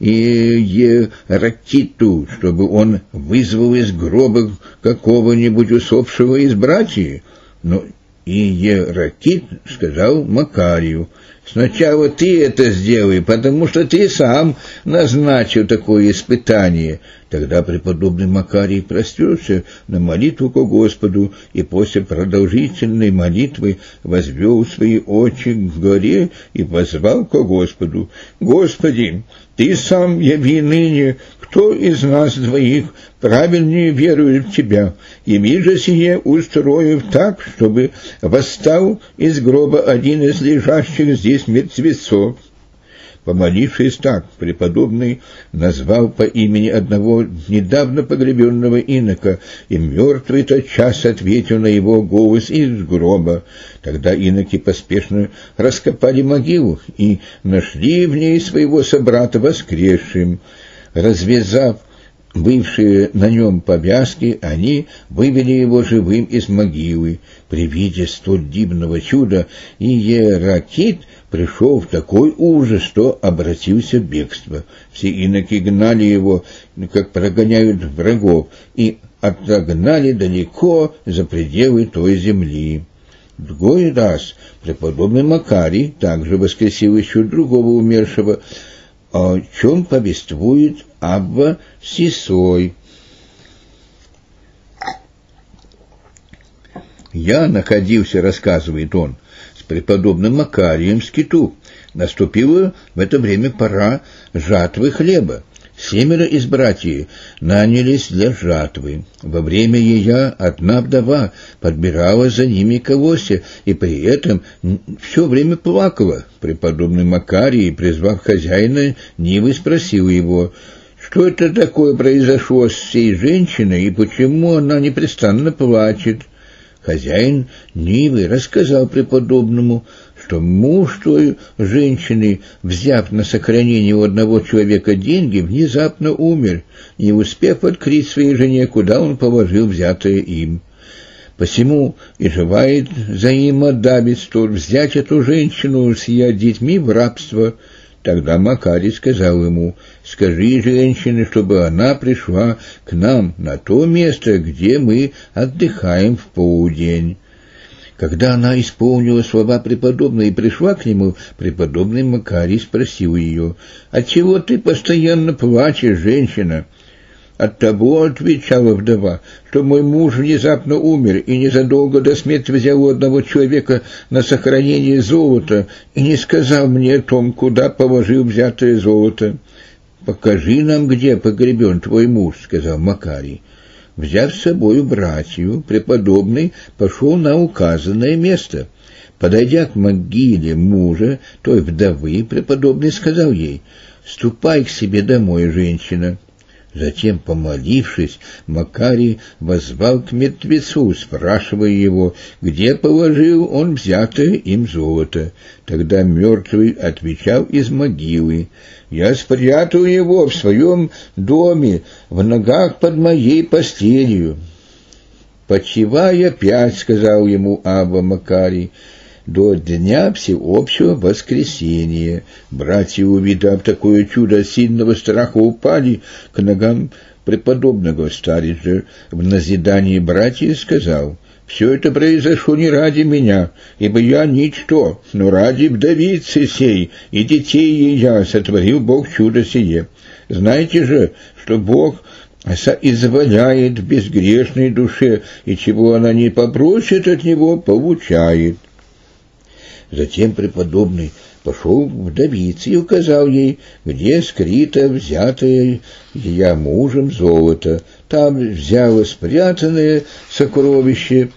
Иеракиту, чтобы он вызвал из гроба какого-нибудь усопшего из братьев. Но Иеракит сказал Макарию: «Сначала ты это сделай, потому что ты сам назначил такое испытание». Тогда преподобный Макарий простерся на молитву ко Господу и после продолжительной молитвы возвел свои очи к горе и воззвал ко Господу: «Господи, Ты сам яви ныне, кто из нас двоих правильнее верует в Тебя, яви же сие устроив так, чтобы восстал из гроба один из лежащих здесь мертвецов». Помолившись так, преподобный назвал по имени одного недавно погребенного инока, и мертвый тотчас ответил на его голос из гроба. Тогда иноки поспешно раскопали могилу и нашли в ней своего собрата воскресшим. Развязав бывшие на нем повязки, они вывели его живым из могилы. При виде столь дивного чуда Иеракит пришел в такой ужас, что обратился в бегство. Все иноки гнали его, как прогоняют врагов, и отогнали далеко за пределы той земли. В другой раз преподобный Макарий также воскресил еще другого умершего, о чем повествует Абба Сисой. «Я находился, — рассказывает он, — с преподобным Макарием в скиту. Наступила в это время пора жатвы хлеба. Семеро из братьев нанялись для жатвы. Во время ее одна вдова подбирала за ними колосья и при этом все время плакала. Преподобный Макарий, призвав хозяина нивы, спросил его, что это такое произошло с всей женщиной и почему она непрестанно плачет. Хозяин нивы рассказал преподобному, что муж той женщины, взяв на сохранение у одного человека деньги, внезапно умер, не успев открыть своей жене, куда он положил взятое им. Посему и желает взаимодавец взять эту женщину с ее детьми в рабство. Тогда Макарий сказал ему: «Скажи женщине, чтобы она пришла к нам на то место, где мы отдыхаем в полдень». Когда она исполнила слова преподобного и пришла к нему, преподобный Макарий спросил ее: «Отчего ты постоянно плачешь, женщина?» «От того, — отвечала вдова, — что мой муж внезапно умер и незадолго до смерти взял у одного человека на сохранение золота и не сказал мне о том, куда положил взятое золото». «Покажи нам, где погребен твой муж, — сказал Макарий». Взяв с собою братью, преподобный пошел на указанное место. Подойдя к могиле мужа той вдовы, преподобный сказал ей: «Ступай к себе домой, женщина». Затем, помолившись, Макарий воззвал к мертвецу, спрашивая его, где положил он взятое им золото. Тогда мертвый отвечал из могилы: «Я спрятал его в своем доме, в ногах под моей постелью». «Почивай опять, — сказал ему Абба Макарий, — до дня всеобщего воскресения». Братья, увидав такое чудо, сильного страха упали к ногам преподобного. Старец же в назидании братьев сказал: «Все это произошло не ради меня, ибо я ничто, но ради вдовицы сей и детей ее сотворил Бог чудо сие. Знаете же, что Бог соизволяет в безгрешной душе, и чего она не попросит от Него, получает». Затем преподобный пошел к вдовице и указал ей, где скрыто взятое я мужем золото. Там взяла спрятанное сокровище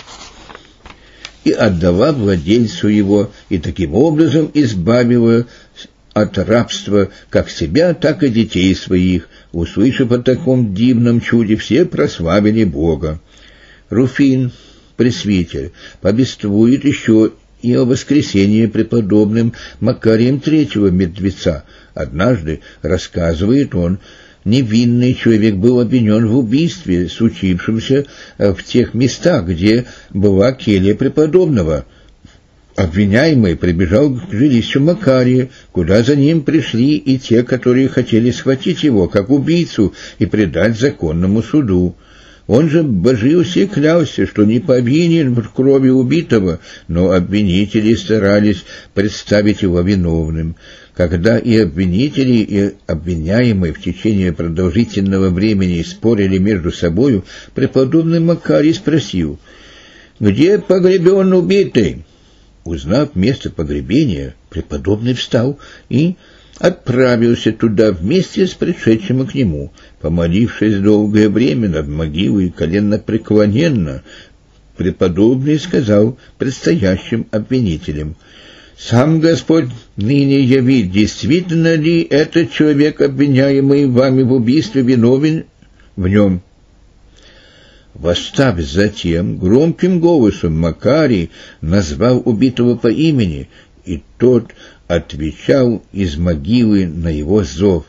и отдала владельцу его, и таким образом избавила от рабства как себя, так и детей своих. Услышав о таком дивном чуде, все прославили Бога. Руфин, пресвитер, повествует еще и о воскресении преподобным Макарием Третьего Мертвеца. Однажды, рассказывает он, невинный человек был обвинен в убийстве, случившемся в тех местах, где была келья преподобного. Обвиняемый прибежал к жилищу Макария, куда за ним пришли и те, которые хотели схватить его, как убийцу, и предать законному суду. Он же божился и клялся, что не повинен в крови убитого, но обвинители старались представить его виновным. Когда и обвинители, и обвиняемые в течение продолжительного времени спорили между собою, преподобный Макарий спросил: «Где погребен убитый?» Узнав место погребения, преподобный встал и отправился туда вместе с пришедшим к нему. Помолившись долгое время над могилой коленнопреклоненно, преподобный сказал предстоящим обвинителям: «Сам Господь ныне явит, действительно ли этот человек, обвиняемый вами в убийстве, виновен в нем». Восстав затем, громким голосом Макарий назвал убитого по имени, и тот отвечал из могилы на его зов.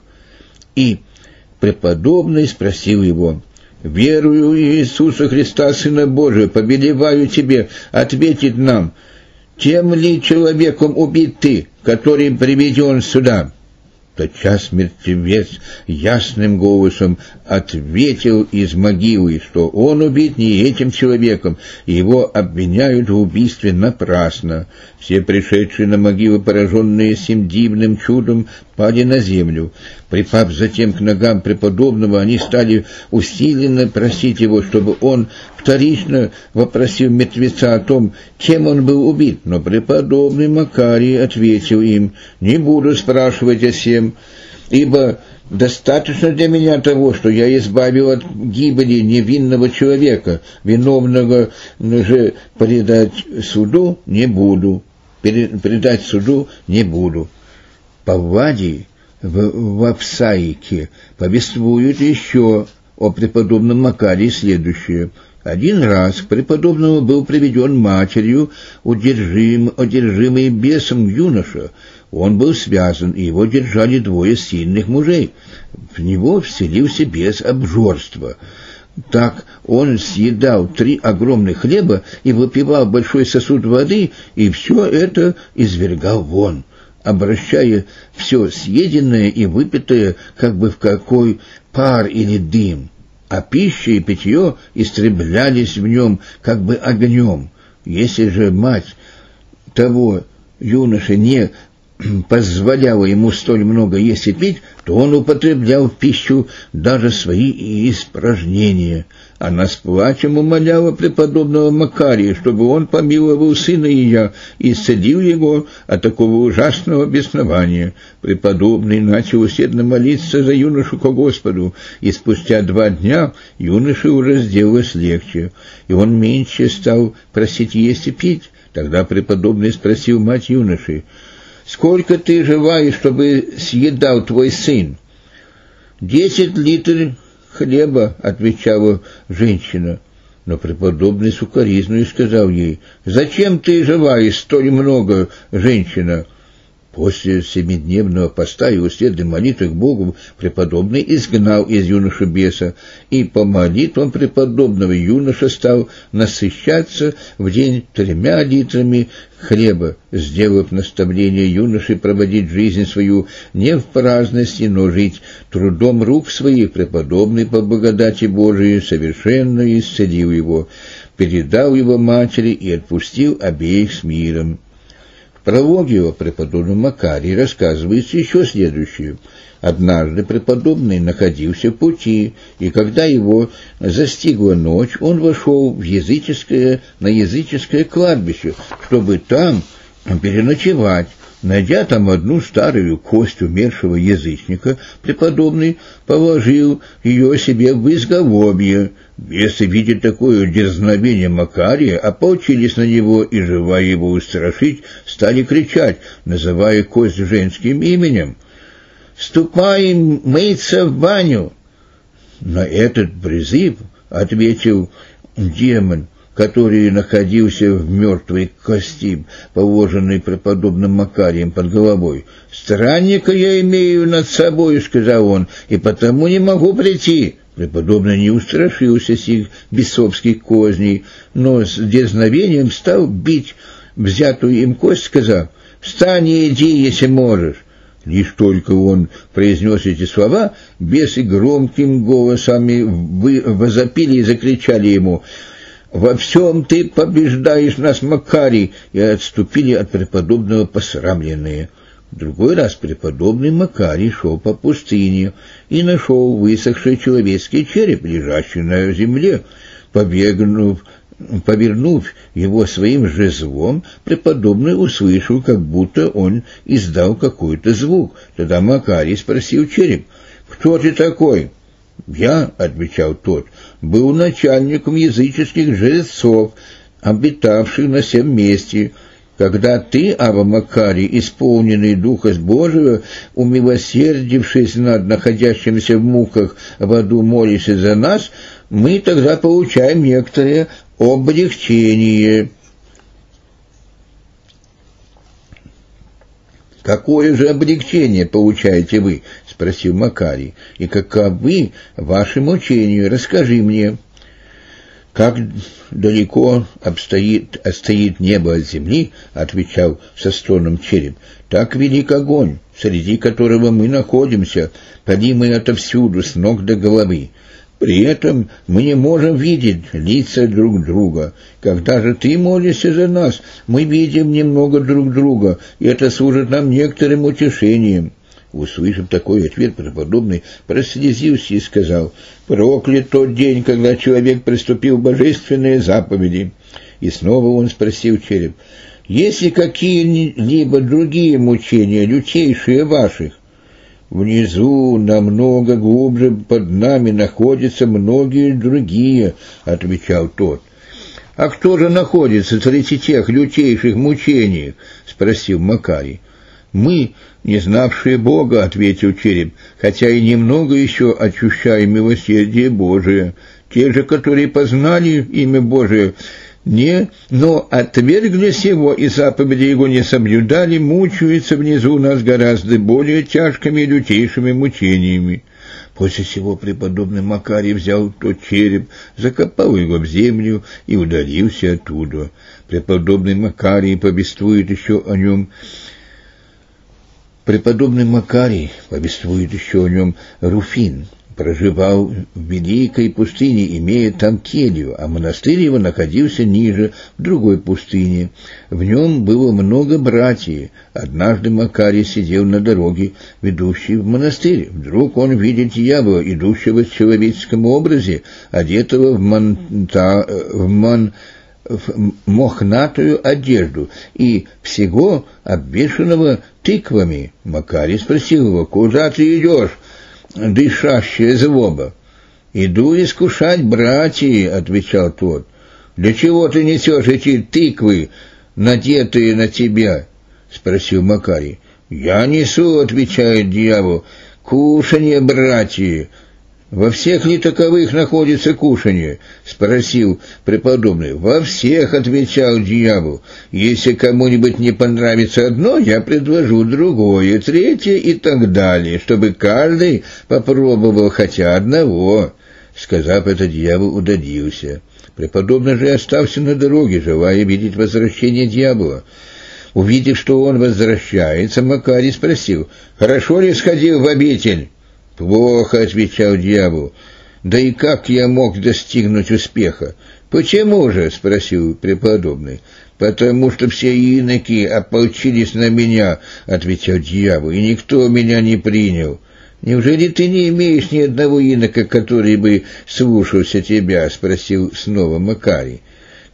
И преподобный спросил его: «Верую в Иисуса Христа, Сына Божия, повелеваю тебе ответить нам, тем ли человеком убит ты, который приведен сюда?» Тотчас мертвец ясным голосом ответил из могилы, что он убит не этим человеком, и его обвиняют в убийстве напрасно. Все пришедшие на могилу, пораженные сим дивным чудом, пали на землю. Припав затем к ногам преподобного, они стали усиленно просить его, чтобы он вторично вопросил мертвеца о том, чем он был убит. Но преподобный Макарий ответил им: «Не буду спрашивать о сем, ибо достаточно для меня того, что я избавил от гибели невинного человека, виновного же предать суду не буду, предать суду не буду». Паввадий в Вапсаике повествует еще о преподобном Макарии следующее. Один раз к преподобному был приведен матерью удержим, одержимый бесом юноша. Он был связан, и его держали двое сильных мужей. В него вселился бес обжорства. Так он съедал три огромных хлеба и выпивал большой сосуд воды, и все это извергал вон, обращая все съеденное и выпитое как бы в какой пар или дым, а пища и питье истреблялись в нем как бы огнем. Если же мать того юноши не позволяла ему столь много есть и пить, то он употреблял в пищу даже свои испражнения. Она с плачем умоляла преподобного Макария, чтобы он помиловал сына ее и исцелил его от такого ужасного беснования. Преподобный начал усердно молиться за юношу ко Господу, и спустя два дня юноше уже сделалось легче, и он меньше стал просить есть и пить. Тогда преподобный спросил мать юноши: «Сколько ты желаешь, чтобы съедал твой сын?» «Десять литров хлеба», — отвечала женщина. Но преподобный сукоризную сказал ей: «Зачем ты желаешь столь много, женщина?» После семидневного поста и усердной молитвы к Богу преподобный изгнал из юноши беса, и по молитвам преподобного юноша стал насыщаться в день тремя литрами хлеба, сделав наставление юноши проводить жизнь свою не в праздности, но жить трудом рук своих. Преподобный по благодати Божией совершенно исцелил его, передал его матери и отпустил обеих с миром. В прологе о преподобном Макарии рассказывается еще следующее. Однажды преподобный находился в пути, и когда его застигла ночь, он вошел в языческое, на языческое кладбище, чтобы там переночевать. Найдя там одну старую кость умершего язычника, преподобный положил ее себе в изголовье. Бесы, видя такое дерзновение Макария, ополчились на него и, желая его устрашить, стали кричать, называя кость женским именем: «Ступай мыться в баню!» На этот призыв ответил демон, который находился в мертвой кости, положенной преподобным Макарием под головой. «Странника я имею над собой, — сказал он, — и потому не могу прийти». Преподобный не устрашился сих бесовских козней, но с дерзновением стал бить взятую им кость, сказав: «Встань и иди, если можешь». Лишь только он произнес эти слова, бесы громким голосами возопили и закричали ему: «Во всем ты побеждаешь нас, Макарий!» и отступили от преподобного посрамленные. В другой раз преподобный Макарий шел по пустыне и нашел высохший человеческий череп, лежащий на земле. Побегнув, повернув его своим жезлом, преподобный услышал, как будто он издал какой-то звук. Тогда Макарий спросил череп: «Кто ты такой?» «Я, — отвечал тот, — был начальником языческих жрецов, обитавших на сем месте. Когда ты, Ава Макарий, исполненный Духа Божия, умилосердившись над находящимся в муках в аду, молишься за нас, мы тогда получаем некоторое облегчение». «Какое же облегчение получаете вы?» — спросил Макарий. «И каковы ваши мучения? Расскажи мне». «Как далеко обстоит, отстоит небо от земли, — отвечал со стоном череп, — так велик огонь, среди которого мы находимся, поднимый отовсюду, с ног до головы. При этом мы не можем видеть лица друг друга. Когда же ты молишься за нас, мы видим немного друг друга, и это служит нам некоторым утешением». Услышав такой ответ, преподобный прослезился и сказал: «Проклят тот день, когда человек приступил божественные заповеди». И снова он спросил череп: «Есть ли какие-либо другие мучения, лютейшие ваших?» «Внизу, намного глубже под нами, находятся многие другие, — отвечал тот». «А кто же находится среди тех лютейших мучений?» — спросил Макарий. «Мы, не знавшие Бога, — ответил череп, — хотя и немного еще ощущаем милосердие Божие. Те же, которые познали имя Божие, не, но отвергнусь его и заповеди его не соблюдали, мучаются внизу нас гораздо более тяжкими и лютейшими мучениями». После сего преподобный Макарий взял тот череп, закопал его в землю и удалился оттуда. Преподобный Макарий повествует еще о нем Преподобный Макарий, повествует еще о нем Руфин, проживал в великой пустыне, имея там келью, а монастырь его находился ниже, в другой пустыне. В нем было много братьев. Однажды Макарий сидел на дороге, ведущей в монастырь. Вдруг он видит дьявола, идущего в человеческом образе, одетого в, манта, в ман в мохнатую одежду и всего обвешанного тыквами. Макарий спросил его: «Куда ты идешь, дышащая злоба?» «Иду искушать братьев», — отвечал тот. «Для чего ты несешь эти тыквы, надетые на тебя?» — спросил Макарий. «Я несу», — отвечает дьявол, — «кушанье братьев». «Во всех ли таковых находится кушанье?» — спросил преподобный. «Во всех», — отвечал дьявол. «Если кому-нибудь не понравится одно, я предложу другое, третье и так далее, чтобы каждый попробовал хотя одного». Сказав это, дьявол удалился. Преподобный же остался на дороге, желая видеть возвращение дьявола. Увидев, что он возвращается, Макарий спросил: «Хорошо ли сходил в обитель?» «Плохо», — отвечал дьявол. «Да и как я мог достигнуть успеха?» «Почему же?» — спросил преподобный. «Потому что все иноки ополчились на меня», — отвечал дьявол, — «и никто меня не принял». «Неужели ты не имеешь ни одного инока, который бы слушался тебя?» — спросил снова Макарий.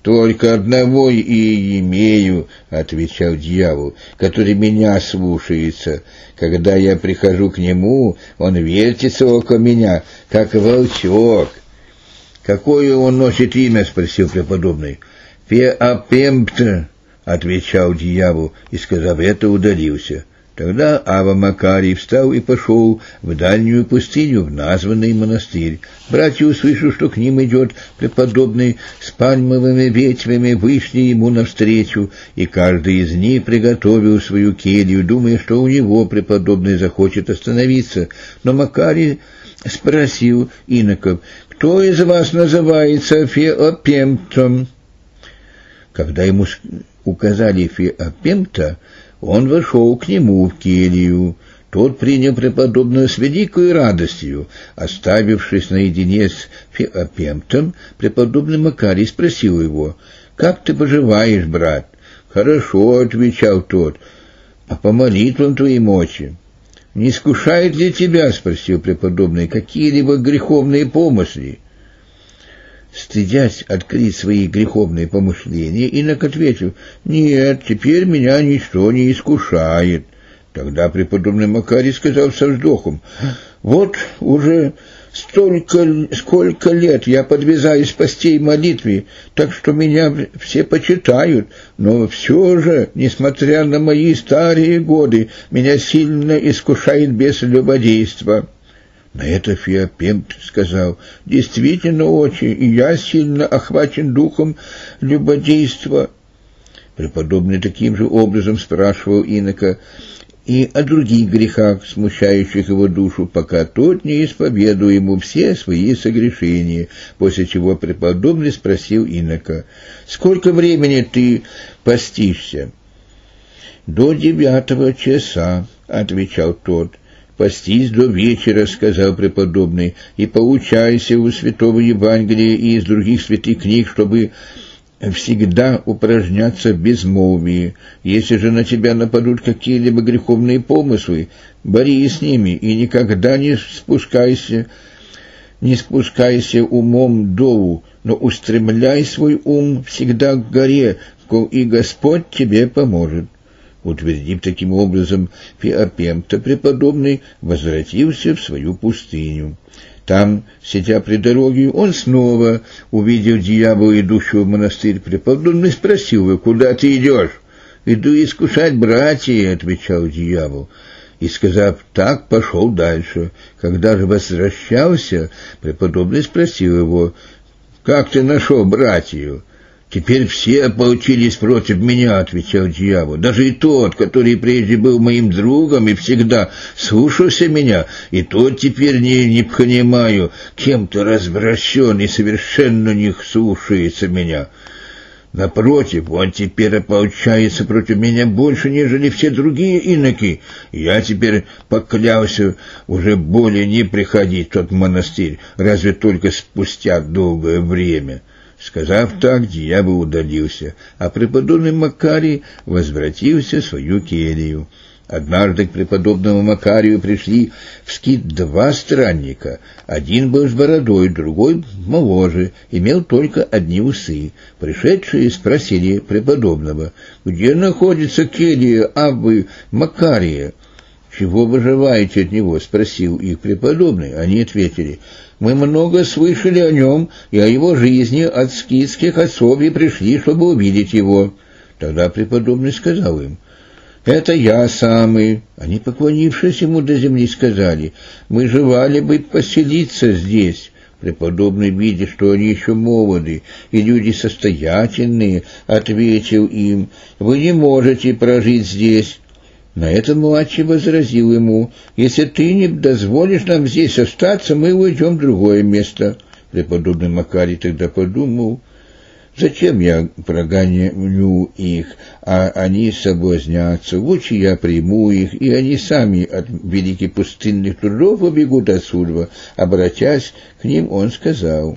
«Только одного и имею, — отвечал дьявол, — который меня слушается. Когда я прихожу к нему, он вертится около меня, как волчок». «Какое он носит имя?» — спросил преподобный. «Феопемт», — отвечал дьявол, и, сказав это, удалился. Тогда Ава Макарий встал и пошел в дальнюю пустыню, в названный монастырь. Братья, услышав, что к ним идет преподобный с пальмовыми ветвями, вышли ему навстречу, и каждый из них приготовил свою келью, думая, что у него преподобный захочет остановиться. Но Макарий спросил иноков: «Кто из вас называется Феопемтом?» Когда ему указали Феопемта, он вошел к нему в келью. Тот принял преподобного с великой радостью. Оставившись наедине с Феопемтом, преподобный Макарий спросил его: «Как ты поживаешь, брат?» «Хорошо», — отвечал тот, — «а по молитвам твоей мочи». «Не искушает ли тебя, — спросил преподобный, — какие-либо греховные помысли?» Стыдясь открыть свои греховные помышления, инок ответил: «Нет, теперь меня ничто не искушает». Тогда преподобный Макарий сказал со вздохом: «Вот уже столько, сколько лет я подвязаюсь постей молитве, так что меня все почитают, но все же, несмотря на мои старые годы, меня сильно искушает бес любодейства». На это Феопемт сказал: «Действительно очень, и я сильно охвачен духом любодейства». Преподобный таким же образом спрашивал инока и о других грехах, смущающих его душу, пока тот не исповедуя ему все свои согрешения, после чего преподобный спросил инока: «Сколько времени ты постишься?» «До девятого часа», — отвечал тот. «Постись до вечера, — сказал преподобный, — и поучайся у Святого Евангелия и из других святых книг, чтобы всегда упражняться в безмолвии. Если же на тебя нападут какие-либо греховные помыслы, борись с ними и никогда не спускайся, не спускайся умом долу, но устремляй свой ум всегда к горе, и Господь тебе поможет». Утвердив таким образом Феопемта, преподобный возвратился в свою пустыню. Там, сидя при дороге, он снова увидел дьявола, идущего в монастырь. Преподобный спросил его: «Куда ты идешь?» «Иду искушать братья», — отвечал дьявол. И, сказав так, пошел дальше. Когда же возвращался, преподобный спросил его: «Как ты нашел братью?» «Теперь все ополчились против меня», — отвечал дьявол. «Даже и тот, который прежде был моим другом и всегда слушался меня, и тот теперь не, не понимаю, кем-то развращен и совершенно не слушается меня. Напротив, он теперь ополчается против меня больше, нежели все другие иноки. Я теперь поклялся уже более не приходить в тот монастырь, разве только спустя долгое время». Сказав так, дьявол удалился, а преподобный Макарий возвратился в свою келью. Однажды к преподобному Макарию пришли в скит два странника. Один был с бородой, другой моложе, имел только одни усы. Пришедшие спросили преподобного: «Где находится келья Аввы Макария?» «Чего вы желаете от него?» — спросил их преподобный. Они ответили: «Мы много слышали о нем и о его жизни от скитских отцов и пришли, чтобы увидеть его». Тогда преподобный сказал им: «Это я самый». Они, поклонившись ему до земли, сказали: «Мы желали бы поселиться здесь». Преподобный, видя, что они еще молоды и люди состоятельные, ответил им: «Вы не можете прожить здесь». На это младший возразил ему: «Если ты не дозволишь нам здесь остаться, мы уйдем в другое место». Преподобный Макарий тогда подумал: «Зачем я прогоню их, а они соблазнятся? Лучше я приму их, и они сами от великих пустынных трудов побегут отсюда». Обратясь к ним, он сказал: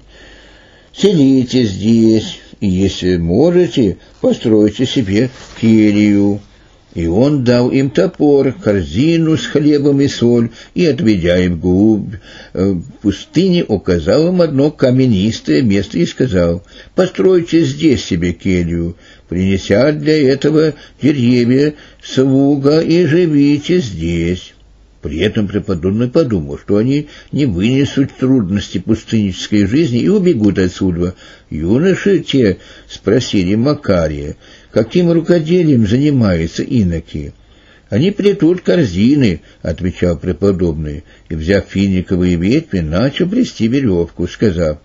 «Селитесь здесь, и если можете, постройте себе келью». И он дал им топор, корзину с хлебом и соль, и, отведя им вглубь э, пустыни, указал им одно каменистое место и сказал: «Постройте здесь себе келью, принеся для этого деревья с луга, и живите здесь». При этом преподобный подумал, что они не вынесут трудности пустыннической жизни и убегут отсюда. Юноши те спросили Макария, каким рукоделием занимаются иноки. «Они плетут корзины», — отвечал преподобный, и, взяв финиковые ветви, начал плести веревку, сказав: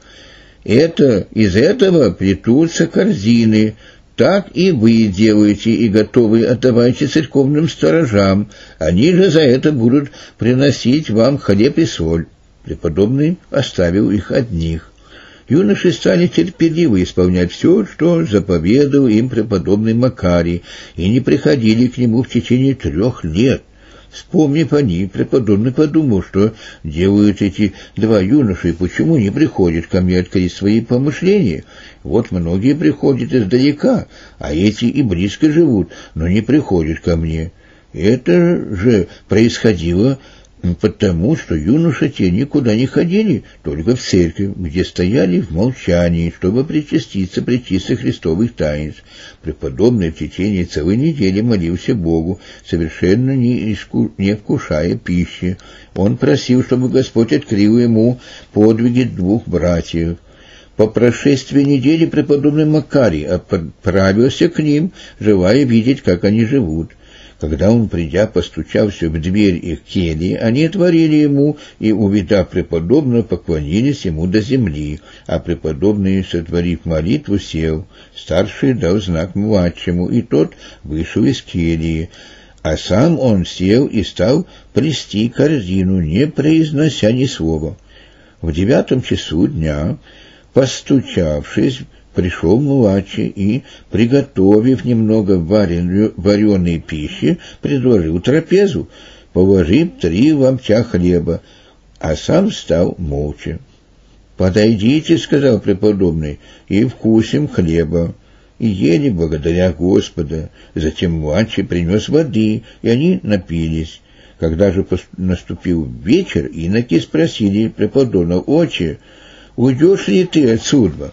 «Это из этого плетутся корзины. Так и вы делаете, и готовы отдавайте церковным сторожам. Они же за это будут приносить вам хлеб и соль». Преподобный оставил их одних. Юноши стали терпеливо исполнять все, что заповедовал им преподобный Макарий, и не приходили к нему в течение трех лет. Вспомнив о них, преподобный подумал, что делают эти два юноши, и почему не приходят ко мне открыть свои помышления. Вот многие приходят издалека, а эти и близко живут, но не приходят ко мне. Это же происходило потому, что юноши те никуда не ходили, только в церковь, где стояли в молчании, чтобы причаститься пречистых Христовых таинств. Преподобный в течение целой недели молился Богу, совершенно не, иску, не вкушая пищи. Он просил, чтобы Господь открыл ему подвиги двух братьев. По прошествии недели преподобный Макарий отправился к ним, желая видеть, как они живут. Когда он, придя, постучался в дверь их кельи, они отворили ему и, увидав преподобного, поклонились ему до земли, а преподобный, сотворив молитву, сел. Старший дал знак младшему, и тот вышел из кельи, а сам он сел и стал плести корзину, не произнося ни слова. В девятом часу дня, постучавшись, пришел младший и, приготовив немного вареной пищи, предложил трапезу, положив три ломтя хлеба, а сам встал молча. «Подойдите, — сказал преподобный, — и вкусим хлеба». И ели благодаря Господа. Затем младший принес воды, и они напились. Когда же наступил вечер, иноки спросили преподобного: «Отче, уйдешь ли ты отсюда?»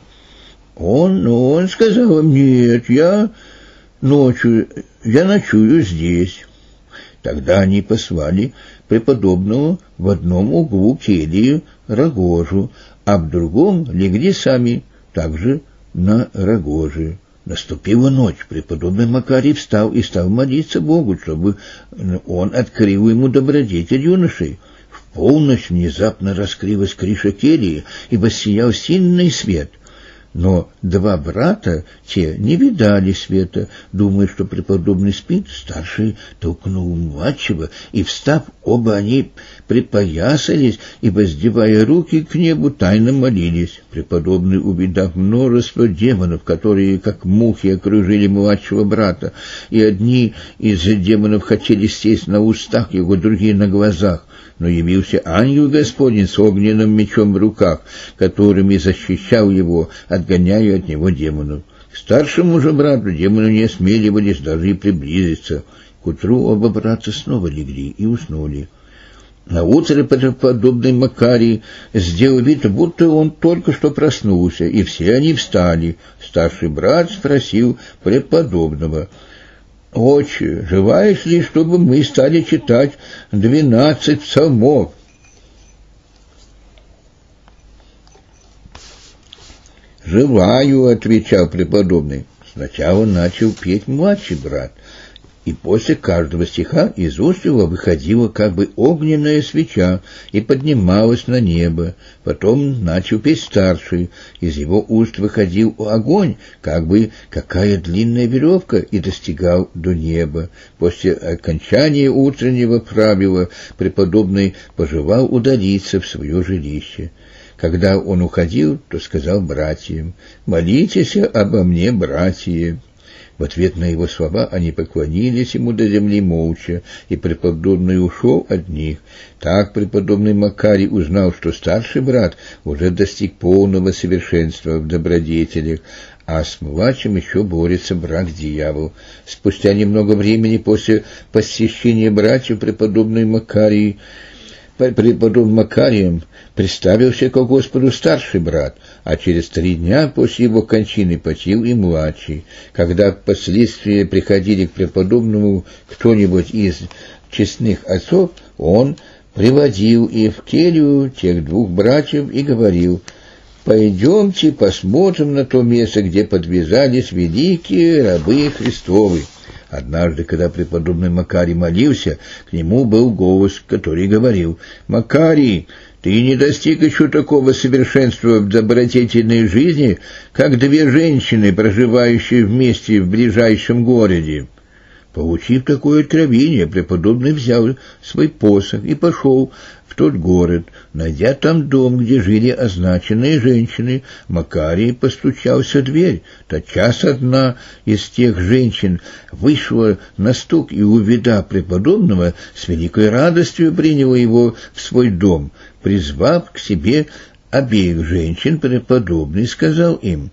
Он, он сказал им: «Нет, я ночью, я ночую здесь». Тогда они послали преподобного в одном углу келью рогожу, а в другом легли сами, также на рогоже. Наступила ночь, преподобный Макарий встал и стал молиться Богу, чтобы он открыл ему добродетель юношей. В полночь внезапно раскрылась крыша кельи, и воссиял сильный свет. Но два брата те не видали света, думая, что преподобный спит. Старший толкнул младшего, и, встав, оба они припоясались и, воздевая руки к небу, тайно молились. Преподобный, увидав множество демонов, которые, как мухи, окружили младшего брата, и одни из демонов хотели сесть на устах его, другие — на глазах, но явился ангел Господень с огненным мечом в руках, которыми защищал его, отгоняя от него демонов. К старшему же брату демоны не осмеливались даже и приблизиться. К утру оба брата снова легли и уснули. На утро преподобный Макарий сделал вид, будто он только что проснулся, и все они встали. Старший брат спросил преподобного: «Отче, желаешь ли, чтобы мы стали читать двенадцать псалмов?» «Желаю», — отвечал преподобный. Сначала начал петь младший брат, и после каждого стиха из уст его выходила как бы огненная свеча и поднималась на небо. Потом начал петь старший, из его уст выходил огонь, как бы какая длинная веревка, и достигал до неба. После окончания утреннего правила преподобный пожелал удалиться в свое жилище. Когда он уходил, то сказал братьям: «Молитесь обо мне, братья». В ответ на его слова они поклонились ему до земли молча, и преподобный ушел от них. Так преподобный Макарий узнал, что старший брат уже достиг полного совершенства в добродетелях, а с младшим еще борется брат-дьявол. Спустя немного времени после посещения братьев преподобной Макарии, преподобным Макарием представился ко Господу старший брат, а через три дня после его кончины почил и младший. Когда впоследствии приходили к преподобному кто-нибудь из честных отцов, он приводил и в келью тех двух братьев и говорил: «Пойдемте посмотрим на то место, где подвязались великие рабы Христовы». Однажды, когда преподобный Макарий молился, к нему был голос, который говорил: «Макарий, ты не достиг еще такого совершенства в добродетельной жизни, как две женщины, проживающие вместе в ближайшем городе». Получив такое откровение, преподобный взял свой посох и пошел в тот город. Найдя там дом, где жили означенные женщины, Макарий постучался в дверь. Тотчас одна из тех женщин вышла на стук и, увидав преподобного, с великой радостью приняла его в свой дом. Призвав к себе обеих женщин, преподобный сказал им: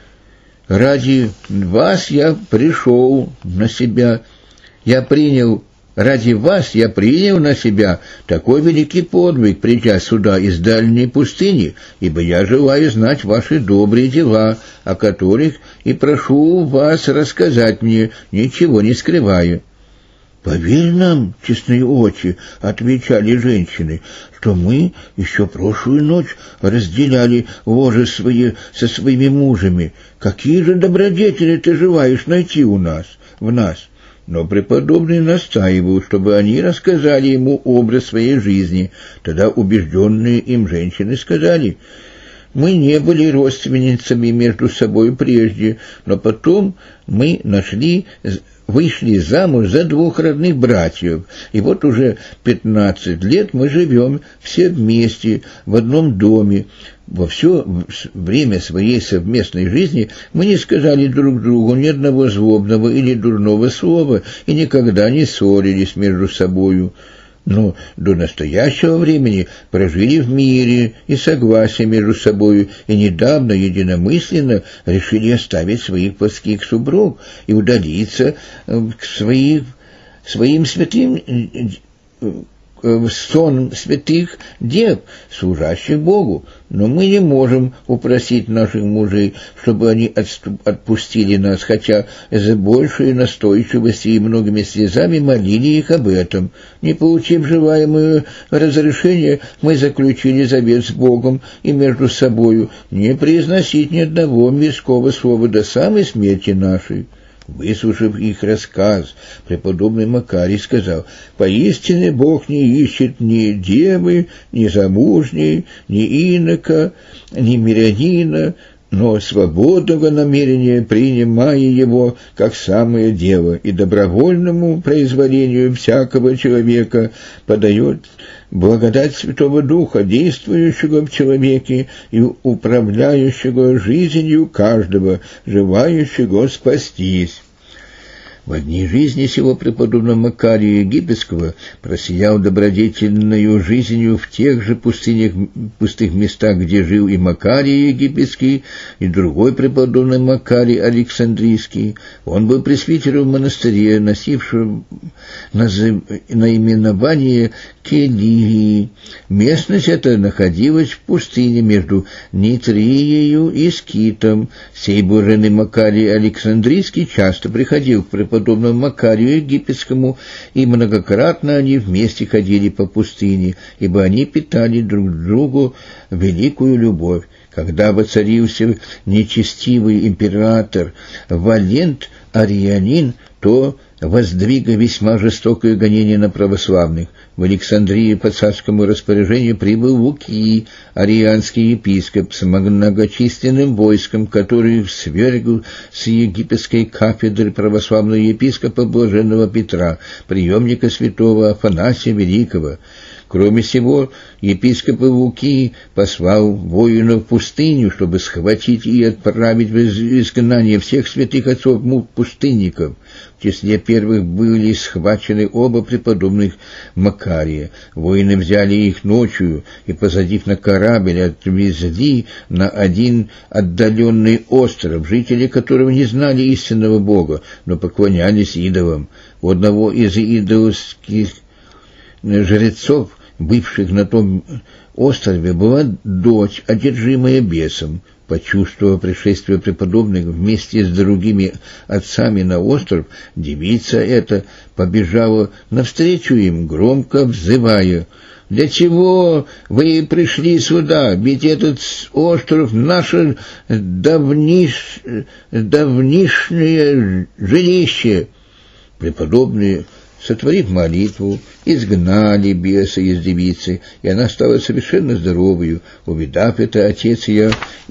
«Ради вас я пришел на себя, я принял, ради вас я принял на себя такой великий подвиг, придя сюда из дальней пустыни, ибо я желаю знать ваши добрые дела, о которых и прошу вас рассказать мне, ничего не скрывая». «Поверь нам, честные очи, — отвечали женщины, — что мы еще прошлую ночь разделяли ложи свои со своими мужами. Какие же добродетели ты желаешь найти у нас, в нас?» Но преподобный настаивал, чтобы они рассказали ему образ своей жизни. Тогда убежденные им женщины сказали: «Мы не были родственницами между собой прежде, но потом мы нашли, вышли замуж за двух родных братьев, и вот уже пятнадцать лет мы живем все вместе в одном доме. Во все время своей совместной жизни мы не сказали друг другу ни одного злобного или дурного слова и никогда не ссорились между собою, но до настоящего времени прожили в мире и согласии между собою, и недавно единомысленно решили оставить своих плотских супруг и удалиться к своим, своим святым в сон святых дев, служащих Богу. Но мы не можем упросить наших мужей, чтобы они отпустили нас, хотя за большей настойчивости и многими слезами молили их об этом. Не получив желаемое разрешение, мы заключили завет с Богом и между собою не произносить ни одного мирского слова до самой смерти нашей». Выслушав их рассказ, преподобный Макарий сказал: «Поистине Бог не ищет ни девы, ни замужней, ни инока, ни мирянина, но свободного намерения, принимая его как самое дело, и добровольному произволению всякого человека подает благодать Святого Духа, действующего в человеке и управляющего жизнью каждого, желающего спастись». В дни жизни сего преподобного Макария Египетского просиял добродетельною жизнью в тех же пустынях, пустых местах, где жил и Макарий Египетский, и другой преподобный Макарий Александрийский. Он был пресвитером в монастыре, носившем наименование Келии. Местность эта находилась в пустыне между Нитрией и Скитом. Сей блаженный Макарий Александрийский часто приходил к преподобному подобному Макарию Египетскому, и многократно они вместе ходили по пустыне, ибо они питали друг к другу великую любовь. Когда воцарился нечестивый император Валент Арианин, то воздвига весьма жестокое гонение на православных. В Александрии по царскому распоряжению прибыл Лукий, арианский епископ, с многочисленным войском, который свергл с египетской кафедры православного епископа блаженного Петра, приемника святого Афанасия Великого. Кроме сего, епископ Луки послал воинов в пустыню, чтобы схватить и отправить в изгнание всех святых отцов-пустынников. В числе первых были схвачены оба преподобных Макария. Воины взяли их ночью и, посадив на корабль, отвезли на один отдаленный остров, жители которого не знали истинного Бога, но поклонялись идолам. У одного из идолских жрецов, бывших на том острове, была дочь, одержимая бесом. Почувствовав пришествие преподобных вместе с другими отцами на остров, девица эта побежала навстречу им, громко взывая: «Для чего вы пришли сюда? Ведь этот остров — наше давниш... давнишнее жилище». Преподобные, сотворив молитву, изгнали беса из девицы, и она стала совершенно здоровою. Увидав это, отец ее,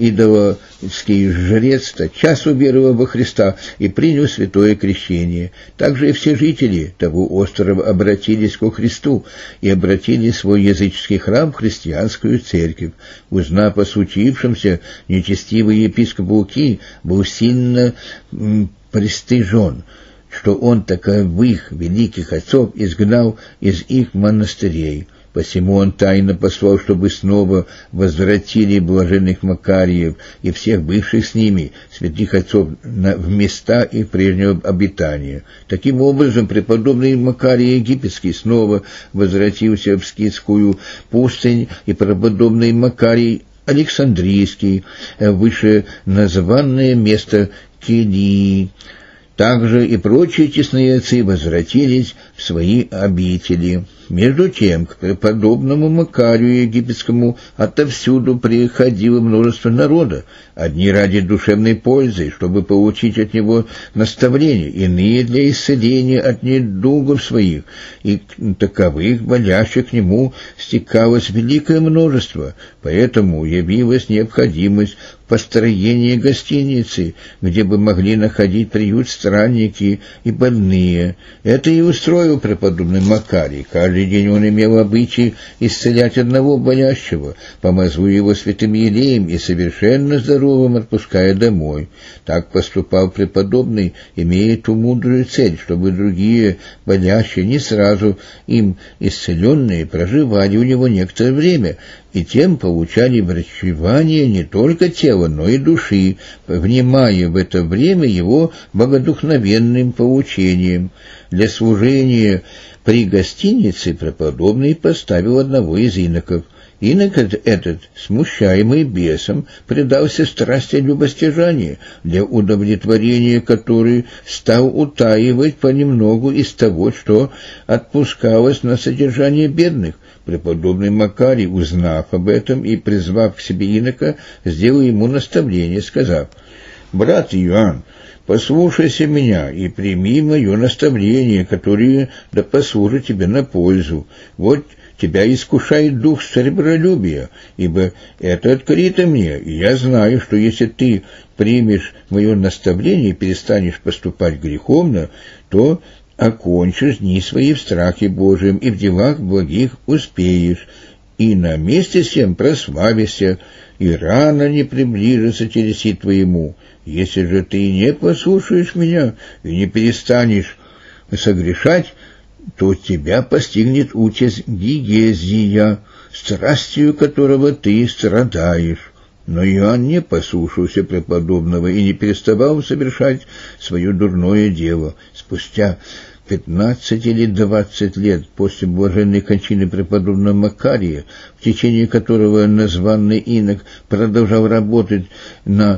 идолский жрец, тотчас уверовал во Христа и принял святое крещение. Также и все жители того острова обратились ко Христу и обратили свой языческий храм в христианскую церковь. Узнав о случившемся, нечестивый епископ Луки был сильно м, пристыжен, что он таковых великих отцов изгнал из их монастырей. Посему он тайно послал, чтобы снова возвратили блаженных Макариев и всех бывших с ними, святых отцов, на, в места их прежнего обитания. Таким образом, преподобный Макарий Египетский снова возвратился в скитскую пустынь, и преподобный Макарий Александрийский, выше названное место Килии. Также и прочие честные отцы возвратились в свои обители. Между тем, к преподобному Макарию Египетскому отовсюду приходило множество народа, одни ради душевной пользы, чтобы получить от него наставления, иные для исцеления от недугов своих, и таковых, болящих к нему, стекалось великое множество, поэтому явилась необходимость в построении гостиницы, где бы могли находить приют странники и больные. Это и устроил преподобный Макарий. Каждый день он имел обычай исцелять одного болящего, помазывая его святым елеем и совершенно здоровым отпуская домой. Так поступал преподобный, имея ту мудрую цель, чтобы другие болящие, не сразу им исцеленные, проживали у него некоторое время, и тем получали врачевание не только тела, но и души, внимая в это время его богодухновенным поучением. Для служения при гостинице преподобный поставил одного из иноков. Инок этот, смущаемый бесом, предался страсти любостяжания, для удовлетворения которой стал утаивать понемногу из того, что отпускалось на содержание бедных. Преподобный Макарий, узнав об этом и призвав к себе инока, сделал ему наставление, сказав: «Брат Иоанн, послушайся меня и прими мое наставление, которое да послужит тебе на пользу. Вот тебя искушает дух сребролюбия, ибо это открыто мне, и я знаю, что если ты примешь мое наставление и перестанешь поступать греховно, то окончишь дни свои в страхе Божьем и в делах благих успеешь, и на месте всем прославишься, и рано не приближится телеси твоему. Если же ты не послушаешь меня и не перестанешь согрешать, то тебя постигнет участь Гигезия, страстью которого ты страдаешь». Но Иоанн не послушался преподобного и не переставал совершать свое дурное дело. Спустя пятнадцать или двадцать лет после блаженной кончины преподобного Макария, в течение которого названный инок продолжал работать на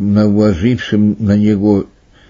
наложившем на него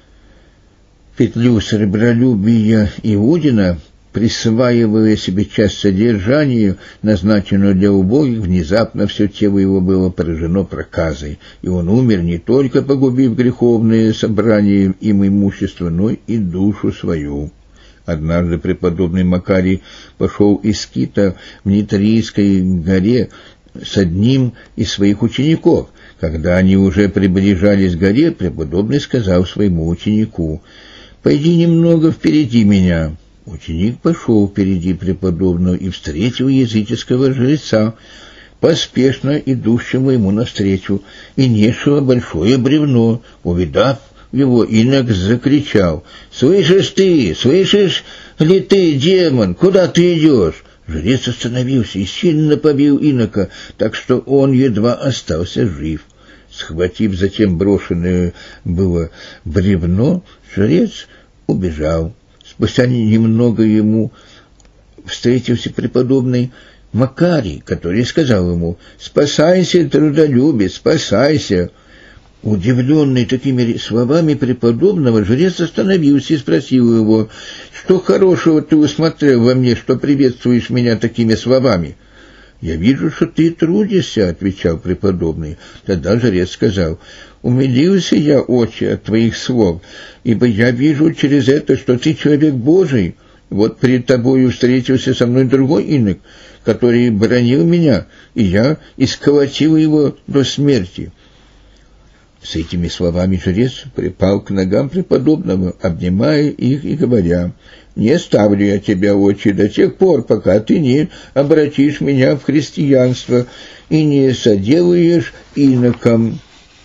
петлю сребролюбия Иудина, присваивая себе часть содержания, назначенную для убогих, внезапно все тело его было поражено проказой, и он умер, не только погубив греховное собрание им имущества, но и душу свою. Однажды преподобный Макарий пошел из Скита в Нитрийской горе с одним из своих учеников. Когда они уже приближались к горе, преподобный сказал своему ученику: «Пойди немного впереди меня». Ученик пошел впереди преподобного и встретил языческого жреца, поспешно идущего ему навстречу, и несшего большое бревно. Увидав его, инок закричал: «Слышишь ты, слышишь ли ты, демон, куда ты идешь?» Жрец остановился и сильно побил инока, так что он едва остался жив. Схватив затем брошенное было бревно, жрец убежал. Спустя немного ему встретился преподобный Макарий, который сказал ему: «Спасайся, трудолюбец, спасайся!» Удивленный такими словами преподобного, жрец остановился и спросил его: «Что хорошего ты усмотрел во мне, что приветствуешь меня такими словами?» «Я вижу, что ты трудишься», — отвечал преподобный. Тогда жрец сказал: «Умилился я, отче, от твоих слов, ибо я вижу через это, что ты человек Божий. Вот перед тобою встретился со мной другой инок, который бранил меня, и я исколотил его до смерти». С этими словами жрец припал к ногам преподобного, обнимая их и говоря: «Не оставлю я тебя, отче, до тех пор, пока ты не обратишь меня в христианство и не соделаешь иноком».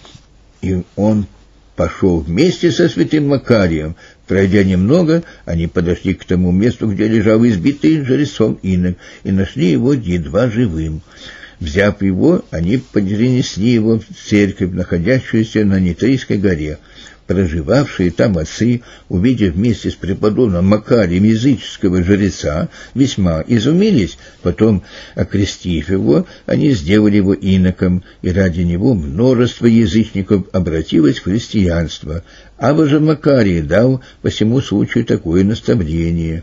И он пошел вместе со святым Макарием. Пройдя немного, они подошли к тому месту, где лежал избитый жрецом инок, и нашли его едва живым. Взяв его, они перенесли его в церковь, находящуюся на Нитрийской горе. Проживавшие там отцы, увидев вместе с преподобным Макарием языческого жреца, весьма изумились. Потом, окрестив его, они сделали его иноком, и ради него множество язычников обратилось в христианство. Абы же Макарий дал по всему случаю такое наставление: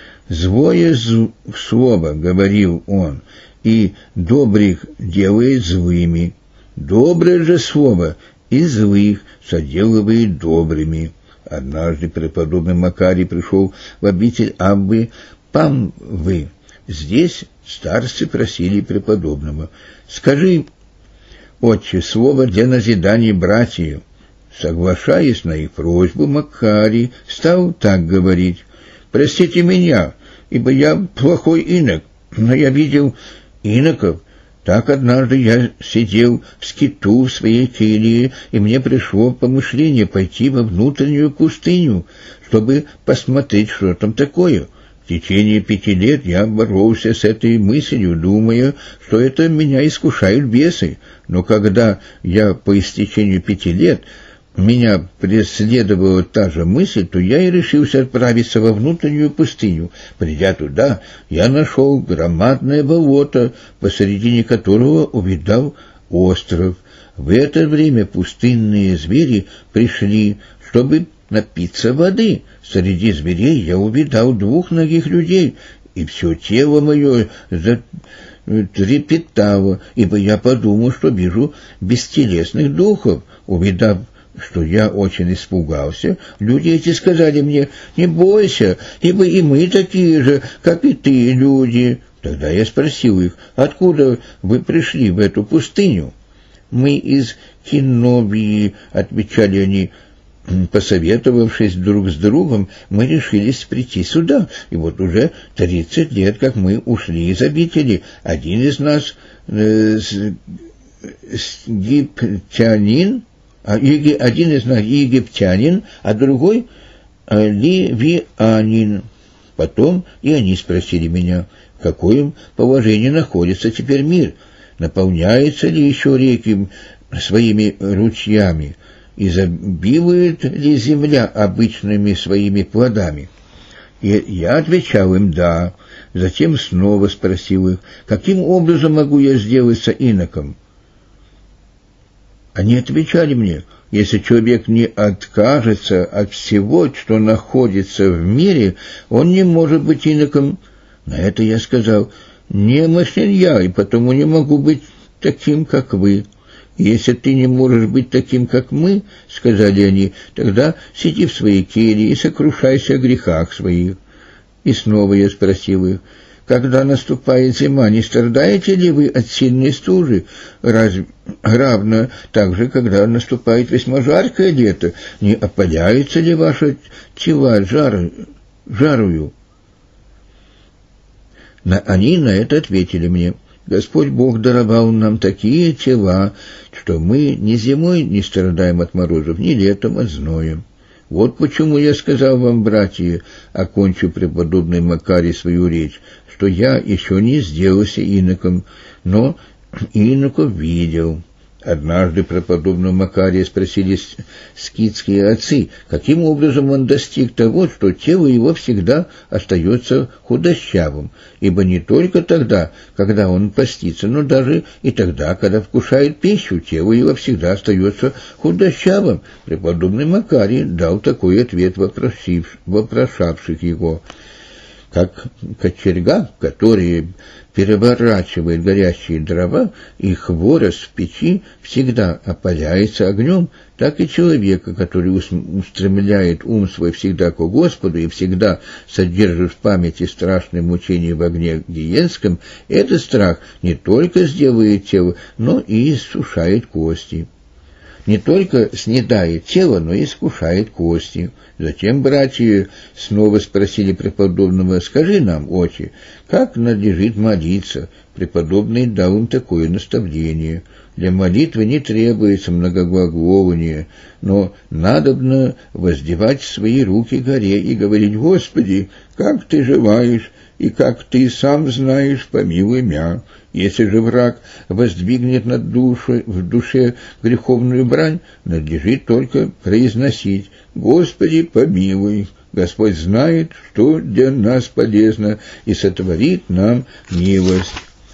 «Злое слово, — говорил он, — и добрых делает злыми, доброе же слово и злых соделывает добрыми». Однажды преподобный Макарий пришел в обитель Аббы Памвы. Здесь старцы просили преподобного: «Скажи, отче, слово для назидания братьев». Соглашаясь на их просьбу, Макарий стал так говорить: «Простите меня, ибо я плохой инок, но я видел иноков. Так однажды я сидел в скиту в своей келье, и мне пришло помышление пойти во внутреннюю пустыню, чтобы посмотреть, что там такое. В течение пяти лет я боролся с этой мыслью, думая, что это меня искушают бесы. Но когда я по истечению пяти лет меня преследовала та же мысль, то я и решился отправиться во внутреннюю пустыню. Придя туда, я нашел громадное болото, посередине которого увидал остров. В это время пустынные звери пришли, чтобы напиться воды. Среди зверей я увидал двухногих людей, и все тело мое затрепетало, ибо я подумал, что вижу бестелесных духов. Увидав, что я очень испугался, люди эти сказали мне: «Не бойся, ибо и мы такие же, как и ты, люди». Тогда я спросил их: «Откуда вы пришли в эту пустыню?» «Мы из Кинобии», — отвечали они. Посоветовавшись друг с другом, мы решились прийти сюда, и вот уже тридцать лет, как мы ушли из обители. Один из нас э, египтянин, один из нас египтянин, а другой ливианин». Потом и они спросили меня: в каком положении находится теперь мир, наполняется ли еще реки своими ручьями, изобилует ли земля обычными своими плодами. И я отвечал им: да. Затем снова спросил их: каким образом могу я сделаться иноком? Они отвечали мне: если человек не откажется от всего, что находится в мире, он не может быть иноком. На это я сказал: немощен я, и потому не могу быть таким, как вы. Если ты не можешь быть таким, как мы, — сказали они, — тогда сиди в своей келье и сокрушайся о грехах своих. И снова я спросил их: когда наступает зима, не страдаете ли вы от сильной стужи? Разве равно так же, когда наступает весьма жаркое лето, не опаляются ли ваши тела жар, жарую? На, они на это ответили мне: Господь Бог даровал нам такие тела, что мы ни зимой не страдаем от морозов, ни летом от зноя. Вот почему я сказал вам, братья, окончу преподобный Макарий свою речь, что я еще не сделался иноком, но иноков видел. Однажды преподобного Макария спросили скитские отцы, каким образом он достиг того, что тело его всегда остается худощавым, ибо не только тогда, когда он постится, но даже и тогда, когда вкушает пищу, тело его всегда остается худощавым. Преподобный Макарий дал такой ответ вопрошавших его: как кочерга, которая переворачивает горящие дрова, и хворост в печи всегда опаляется огнем, так и человека, который устремляет ум свой всегда к Господу и всегда содержит в памяти страшные мучения в огне гиенском, этот страх не только сделает тело, но и иссушает кости. Не только снедает тело, но и искушает кости. Затем братья снова спросили преподобного: «Скажи нам, отче, как надлежит молиться?» Преподобный дал им такое наставление: «Для молитвы не требуется многоглаголания, но надобно воздевать свои руки к горе и говорить: Господи, как Ты желаешь, и как Ты сам знаешь, помилуй мя. Если же враг воздвигнет над душой, в душе греховную брань, надлежит только произносить: Господи, помилуй. Господь знает, что для нас полезно, и сотворит нам милость».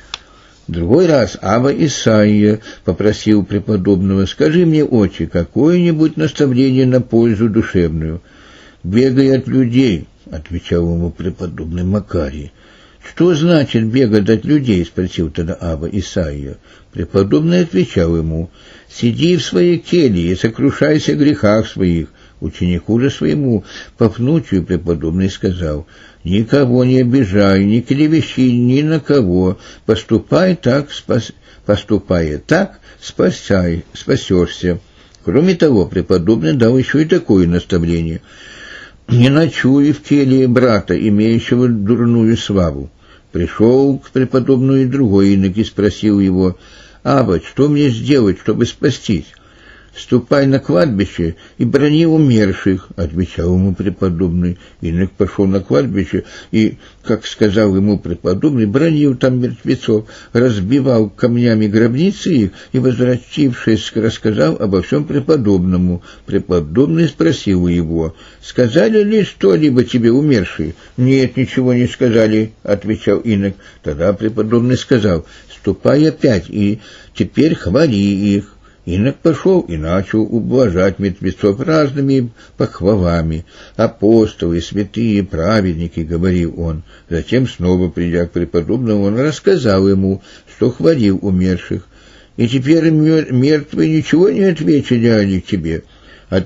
Другой раз Авва Исаия попросил преподобного: «Скажи мне, отче, какое-нибудь наставление на пользу душевную?» «Бегай от людей», — отвечал ему преподобный Макарий. «Что значит бегать от людей?» — спросил тогда Авва Исаия. Преподобный отвечал ему: «Сиди в своей келье и сокрушайся о грехах своих». Ученику же своему Пафнутию преподобный сказал: «Никого не обижай, не клевещи ни на кого, поступай так, спас... поступая так, спасай, спасешься». Кроме того, преподобный дал еще и такое наставление: «Не ночуй в келье брата, имеющего дурную славу». Пришел к преподобному и другой инок и спросил его: «Авва, что мне сделать, чтобы спастись?» «Ступай на кладбище и брони умерших», — отвечал ему преподобный. Инок пошел на кладбище и, как сказал ему преподобный, бронил там мертвецов, разбивал камнями гробницы их и, возвратившись, рассказал обо всем преподобному. Преподобный спросил его: «Сказали ли что-либо тебе умершие?» «Нет, ничего не сказали», — отвечал инок. Тогда преподобный сказал: «Ступай опять и теперь хвали их». Инок пошел и начал ублажать мертвецов разными похвалами. «Апостолы, святые, праведники», — говорил он. Затем, снова придя к преподобному, он рассказал ему, что хвалил умерших. «И теперь мертвые ничего не отвечали тебе?» От...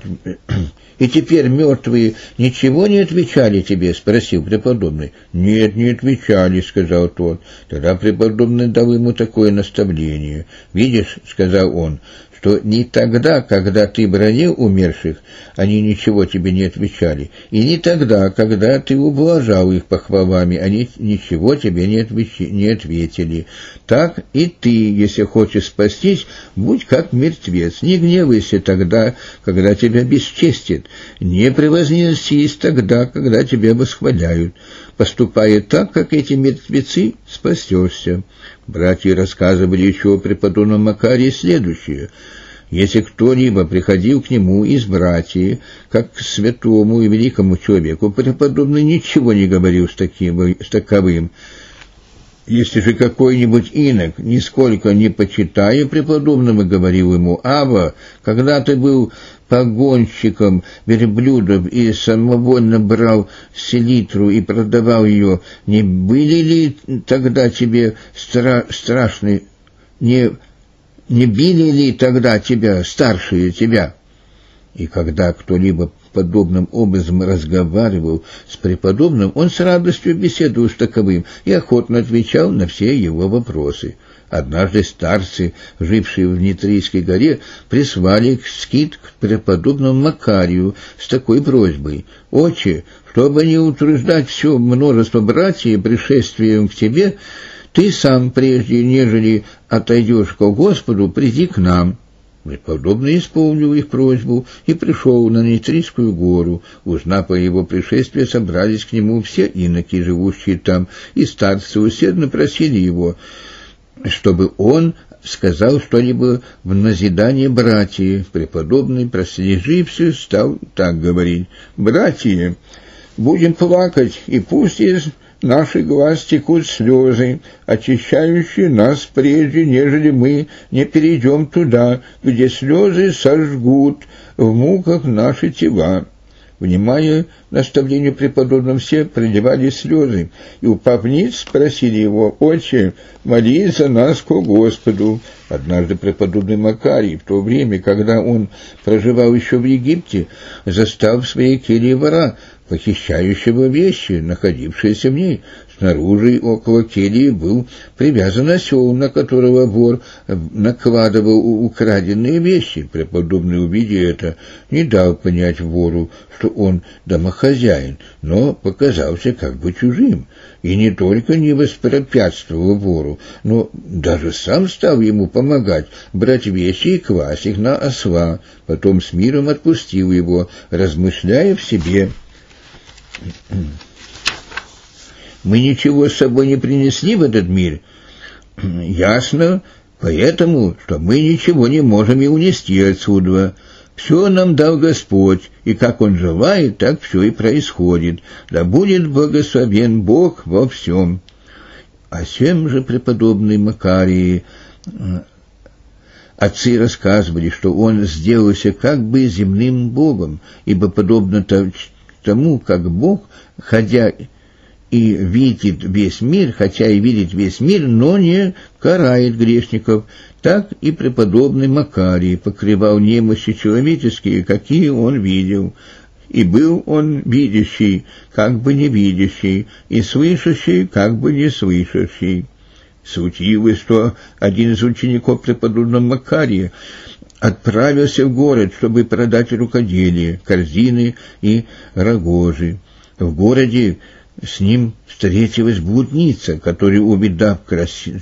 «И теперь мертвые ничего не отвечали тебе?» — спросил преподобный. «Нет, не отвечали», — сказал тот. Тогда преподобный дал ему такое наставление. «Видишь, — сказал он, — что не тогда, когда ты бронил умерших, они ничего тебе не отвечали, и не тогда, когда ты ублажал их похвалами, они ничего тебе не, отвеч... не ответили. Так и ты, если хочешь спастись, будь как мертвец, не гневайся тогда, когда тебя бесчестят, не превозносись тогда, когда тебя восхваляют. Поступая так, как эти мертвецы, спасешься». Братья рассказывали еще о преподобном Макарии следующее: «Если кто-либо приходил к нему из братьев, как к святому и великому человеку, преподобный ничего не говорил с, таким, с таковым. Если же какой-нибудь инок, нисколько не почитая преподобного, говорил ему: «Авва, когда ты был погонщиком верблюдов и самовольно брал селитру и продавал ее, не были ли тогда тебе стра- страшны, не, не били ли тогда тебя старшие тебя?» И когда кто-либо подобным образом разговаривал с преподобным, он с радостью беседовал с таковым и охотно отвечал на все его вопросы. Однажды старцы, жившие в Нитрийской горе, прислали скит к преподобному Макарию с такой просьбой: «Отче, чтобы не утруждать все множество братьев пришествием к тебе, ты сам, прежде нежели отойдешь к Господу, приди к нам». Преподобный исполнил их просьбу и пришел на Нитрийскую гору. Узнав о его пришествии, собрались к нему все иноки, живущие там, и старцы усердно просили его, чтобы он сказал что-либо в назидание братьев. Преподобный, прослезившись, стал так говорить: «Братья, будем плакать, и пусть из наших глаз текут слезы, очищающие нас прежде, нежели мы не перейдем туда, где слезы сожгут в муках наши тела». Внимая наставлению преподобного, все проливали слезы, и, упав ниц, спросили его: «Отче, молись за нас ко Господу». Однажды преподобный Макарий, в то время, когда он проживал еще в Египте, застал в своей келье вора, похищающего вещи, находившиеся в ней. Снаружи около кельи был привязан осел, на которого вор накладывал украденные вещи. Преподобный, увидя это, не дал понять вору, что он домохозяин, но показался как бы чужим, и не только не воспрепятствовал вору, но даже сам стал ему помогать брать вещи и класть их на осла. Потом с миром отпустил его, размышляя в себе: «Мы ничего с собой не принесли в этот мир. Ясно, поэтому, что мы ничего не можем и унести отсюда. Все нам дал Господь, и как Он желает, так все и происходит. Да будет благословен Бог во всем». О сем же преподобный Макарий отцы рассказывали, что он сделался как бы земным Богом, ибо подобно тому, как Бог, ходя и видит весь мир, хотя и видит весь мир, но не карает грешников, так и преподобный Макарий покрывал немощи человеческие, какие он видел. И был он видящий, как бы не видящий, и слышащий, как бы не слышащий. Случилось, что один из учеников преподобного Макария отправился в город, чтобы продать рукоделие, корзины и рогожи. В городе с ним встретилась блудница, которая, увидав краси...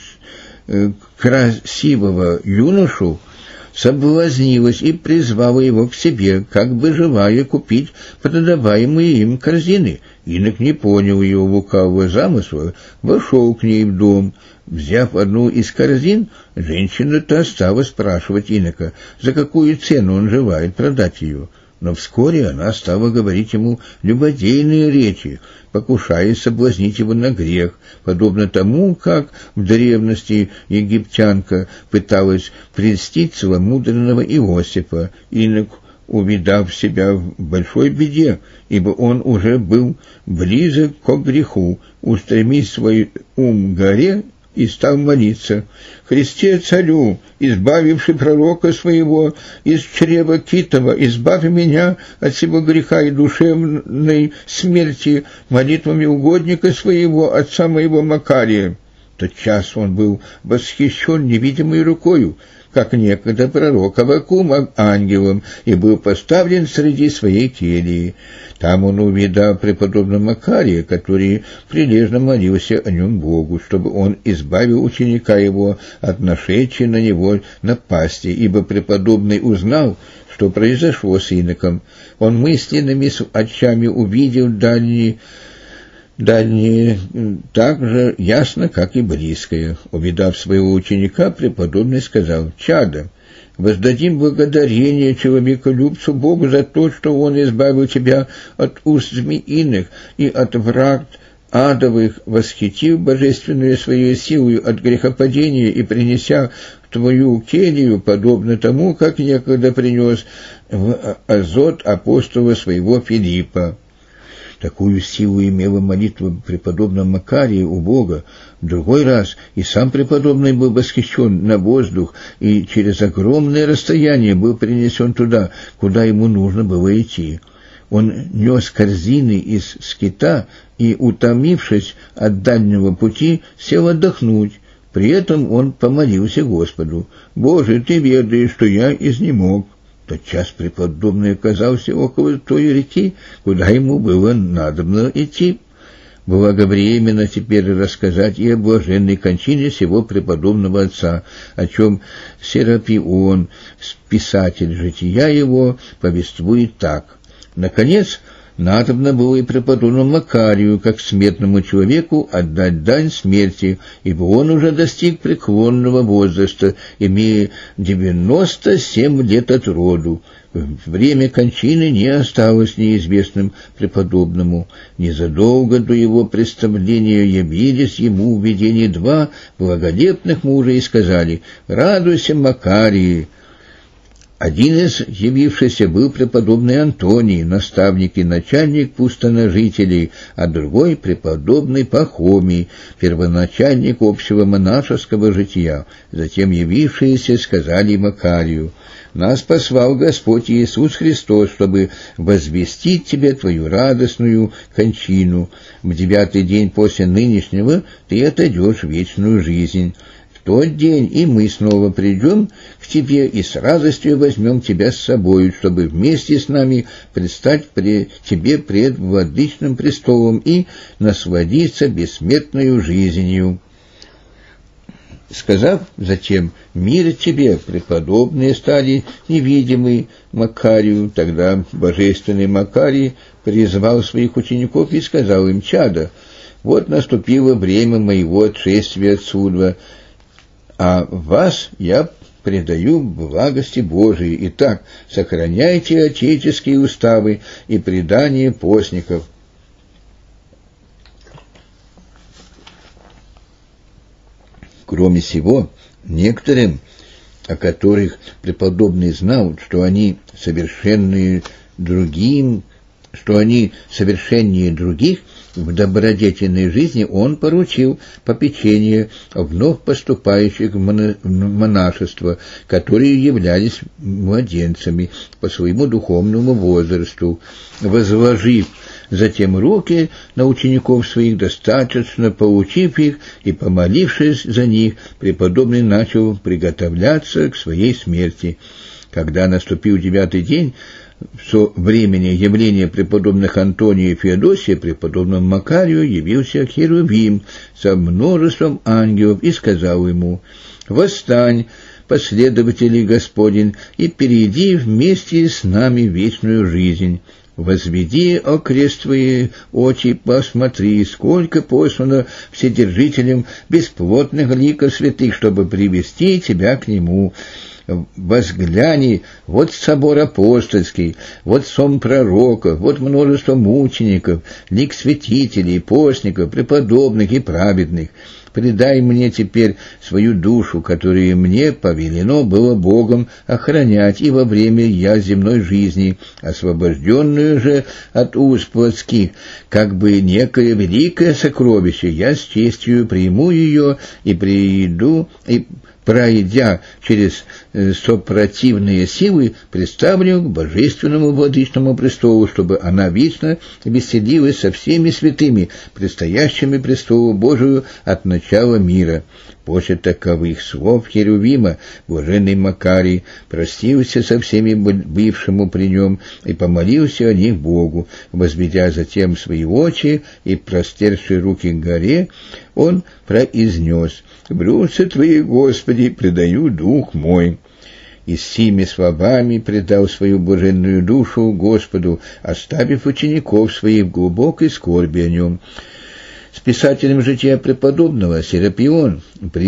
красивого юношу, соблазнилась и призвала его к себе, как бы желая купить продаваемые им корзины. Инок не понял ее лукавого замысла, вошел к ней в дом. Взяв одну из корзин, женщина-то стала спрашивать инока, за какую цену он желает продать ее. Но вскоре она стала говорить ему любодейные речи, покушаясь соблазнить его на грех, подобно тому, как в древности египтянка пыталась прельстить целомудренного Иосифа. Инок, увидав себя в большой беде, ибо он уже был близок к греху, устремив свой ум к горе и стал молиться: «Христе Царю, избавивший пророка своего из чрева Китова, избави меня от всего греха и душевной смерти молитвами угодника своего, отца моего Макария». Тотчас он был восхищен невидимой рукою, как некогда пророк Аввакум ангелом, и был поставлен среди своей кельи. Там он увидал преподобного Макария, который прилежно молился о нем Богу, чтобы он избавил ученика его от нашедшей на него напасти, ибо преподобный узнал, что произошло с иноком. Он мысленными очами увидел дальние дальнее так же ясно, как и близкое. Увидав своего ученика, преподобный сказал: «Чадо, воздадим благодарение человеколюбцу Богу за то, что Он избавил тебя от уст змеиных и от враг адовых, восхитив божественную свою силу от грехопадения и принеся в твою келью, подобно тому, как некогда принес в Азот апостола своего Филиппа». Такую силу имела молитва преподобного Макария у Бога. В другой раз и сам преподобный был восхищен на воздух и через огромное расстояние был принесен туда, куда ему нужно было идти. Он нес корзины из скита и, утомившись от дальнего пути, сел отдохнуть. При этом он помолился Господу: «Боже, ты ведаешь, что я изнемог». Тотчас преподобный оказался около той реки, куда ему было надобно идти. Благовременно теперь рассказать и о блаженной кончине сего преподобного отца, о чем Серапион, писатель жития его, повествует так. Наконец, надобно было и преподобному Макарию, как смертному человеку, отдать дань смерти, ибо он уже достиг преклонного возраста, имея девяносто семь лет от роду. Время кончины не осталось неизвестным преподобному. Незадолго до его представления явились ему в видении два благолепных мужа и сказали: «Радуйся, Макарий». Один из явившихся был преподобный Антоний, наставник и начальник пустоножителей, а другой — преподобный Пахомий, первоначальник общего монашеского жития. Затем явившиеся сказали Макарию: «Нас послал Господь Иисус Христос, чтобы возвестить тебе твою радостную кончину. В девятый день после нынешнего ты отойдешь в вечную жизнь. В тот день и мы снова придем к тебе и с радостью возьмем тебя с собой, чтобы вместе с нами предстать при тебе пред владычным престолом и насладиться бессмертной жизнью». Сказав затем: «Мир тебе», преподобные стали невидимы Макарию. Тогда божественный Макарий призвал своих учеников и сказал им: «Чадо, вот наступило время моего отшествия отсюда, а вас я предаю благости Божией. Итак, сохраняйте отеческие уставы и предания постников». Кроме сего, некоторым, о которых преподобный знал, что они совершенные другим, что они совершеннее других в добродетельной жизни, он поручил попечение вновь поступающих в монашество, которые являлись младенцами по своему духовному возрасту. Возложив затем руки на учеников своих, достаточно поучив их и помолившись за них, преподобный начал приготовляться к своей смерти. Когда наступил девятый день, со времени явления преподобных Антония и Феодосия, преподобному Макарию явился Херувим со множеством ангелов и сказал ему: «Восстань, последователи Господень, и перейди вместе с нами в вечную жизнь. Возведи окрест твои очи, посмотри, сколько послано вседержителям бесплотных ликов святых, чтобы привести тебя к нему. Возгляни, вот собор апостольский, вот сон пророков, вот множество мучеников, лик святителей, постников, преподобных и праведных. Предай мне теперь свою душу, которую мне повелено было Богом охранять и во время я земной жизни, освобожденную же от уз плотских, как бы некое великое сокровище, я с честью приму ее и приду, и, пройдя через э, сопротивные силы, представлю к божественному владычному престолу, чтобы она вечно веселилась со всеми святыми, предстоящими престолу Божию от начала мира». После таковых слов Херувима блаженный Макарий простился со всеми бывшему при нем и помолился о них Богу. Возведя затем свои очи и простерши руки к горе, он произнес: «В руцы Твои, Господи, предаю дух мой». И с сими словами предал свою блаженную душу Господу, оставив учеников своих в глубокой скорби о нем. С писателем жития преподобного Серапион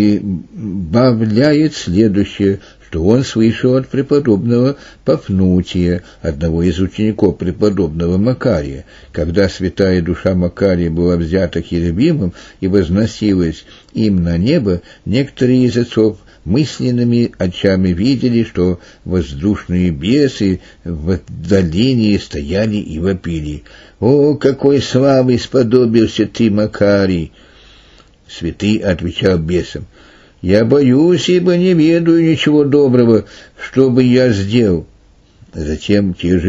прибавляет следующее, что он слышал от преподобного Пафнутия, одного из учеников преподобного Макария. Когда святая душа Макария была взята Херувимом и возносилась им на небо, некоторые из отцов мысленными очами видели, что воздушные бесы в отдалении стояли и вопили: «О, какой славы сподобился ты, Макарий!» Святый отвечал бесам: «Я боюсь, ибо не ведаю ничего доброго, что бы я сделал». Затем те же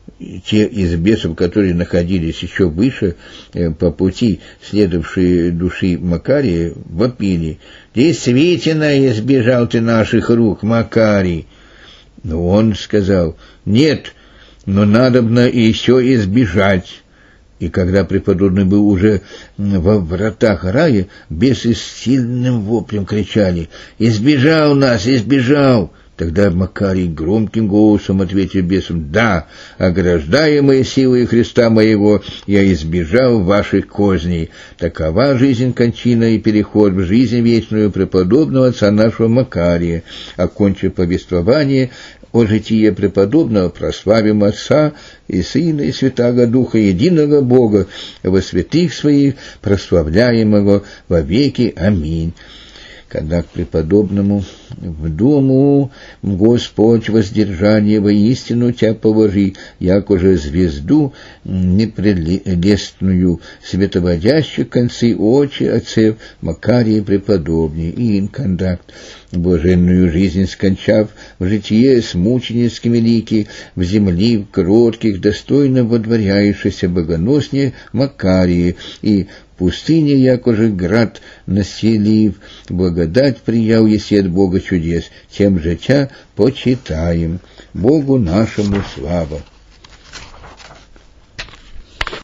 те из бесов, которые находились еще выше по пути, следовавшие души Макария, вопили: «Действительно избежал ты наших рук, Макарий!» Но он сказал: «Нет, но надобно еще избежать». И когда преподобный был уже во вратах рая, бесы с сильным воплем кричали: «Избежал нас, избежал!» Тогда Макарий громким голосом ответил бесам: «Да, ограждаемые силой Христа моего, я избежал ваших козней. Такова жизнь, кончина и переход в жизнь вечную преподобного отца нашего Макария. Окончив повествование о житии преподобного, прославим Отца и Сына и Святаго Духа, единого Бога, во святых своих прославляем Его во веки. Аминь». Когда к преподобному в дому Господь воздержание воистину тебя положи, як уже звезду непрелестную, световодящих концы очи отцев Макария преподобней, и инкондакт, блаженную жизнь скончав, в житие с мученицкими лики, в земли в кротких, достойно водворяющихся богоноснее Макарии, и пустыне, якоже град населив, благодать приял еси от Бога чудес, тем же тя почитаем. Богу нашему слава.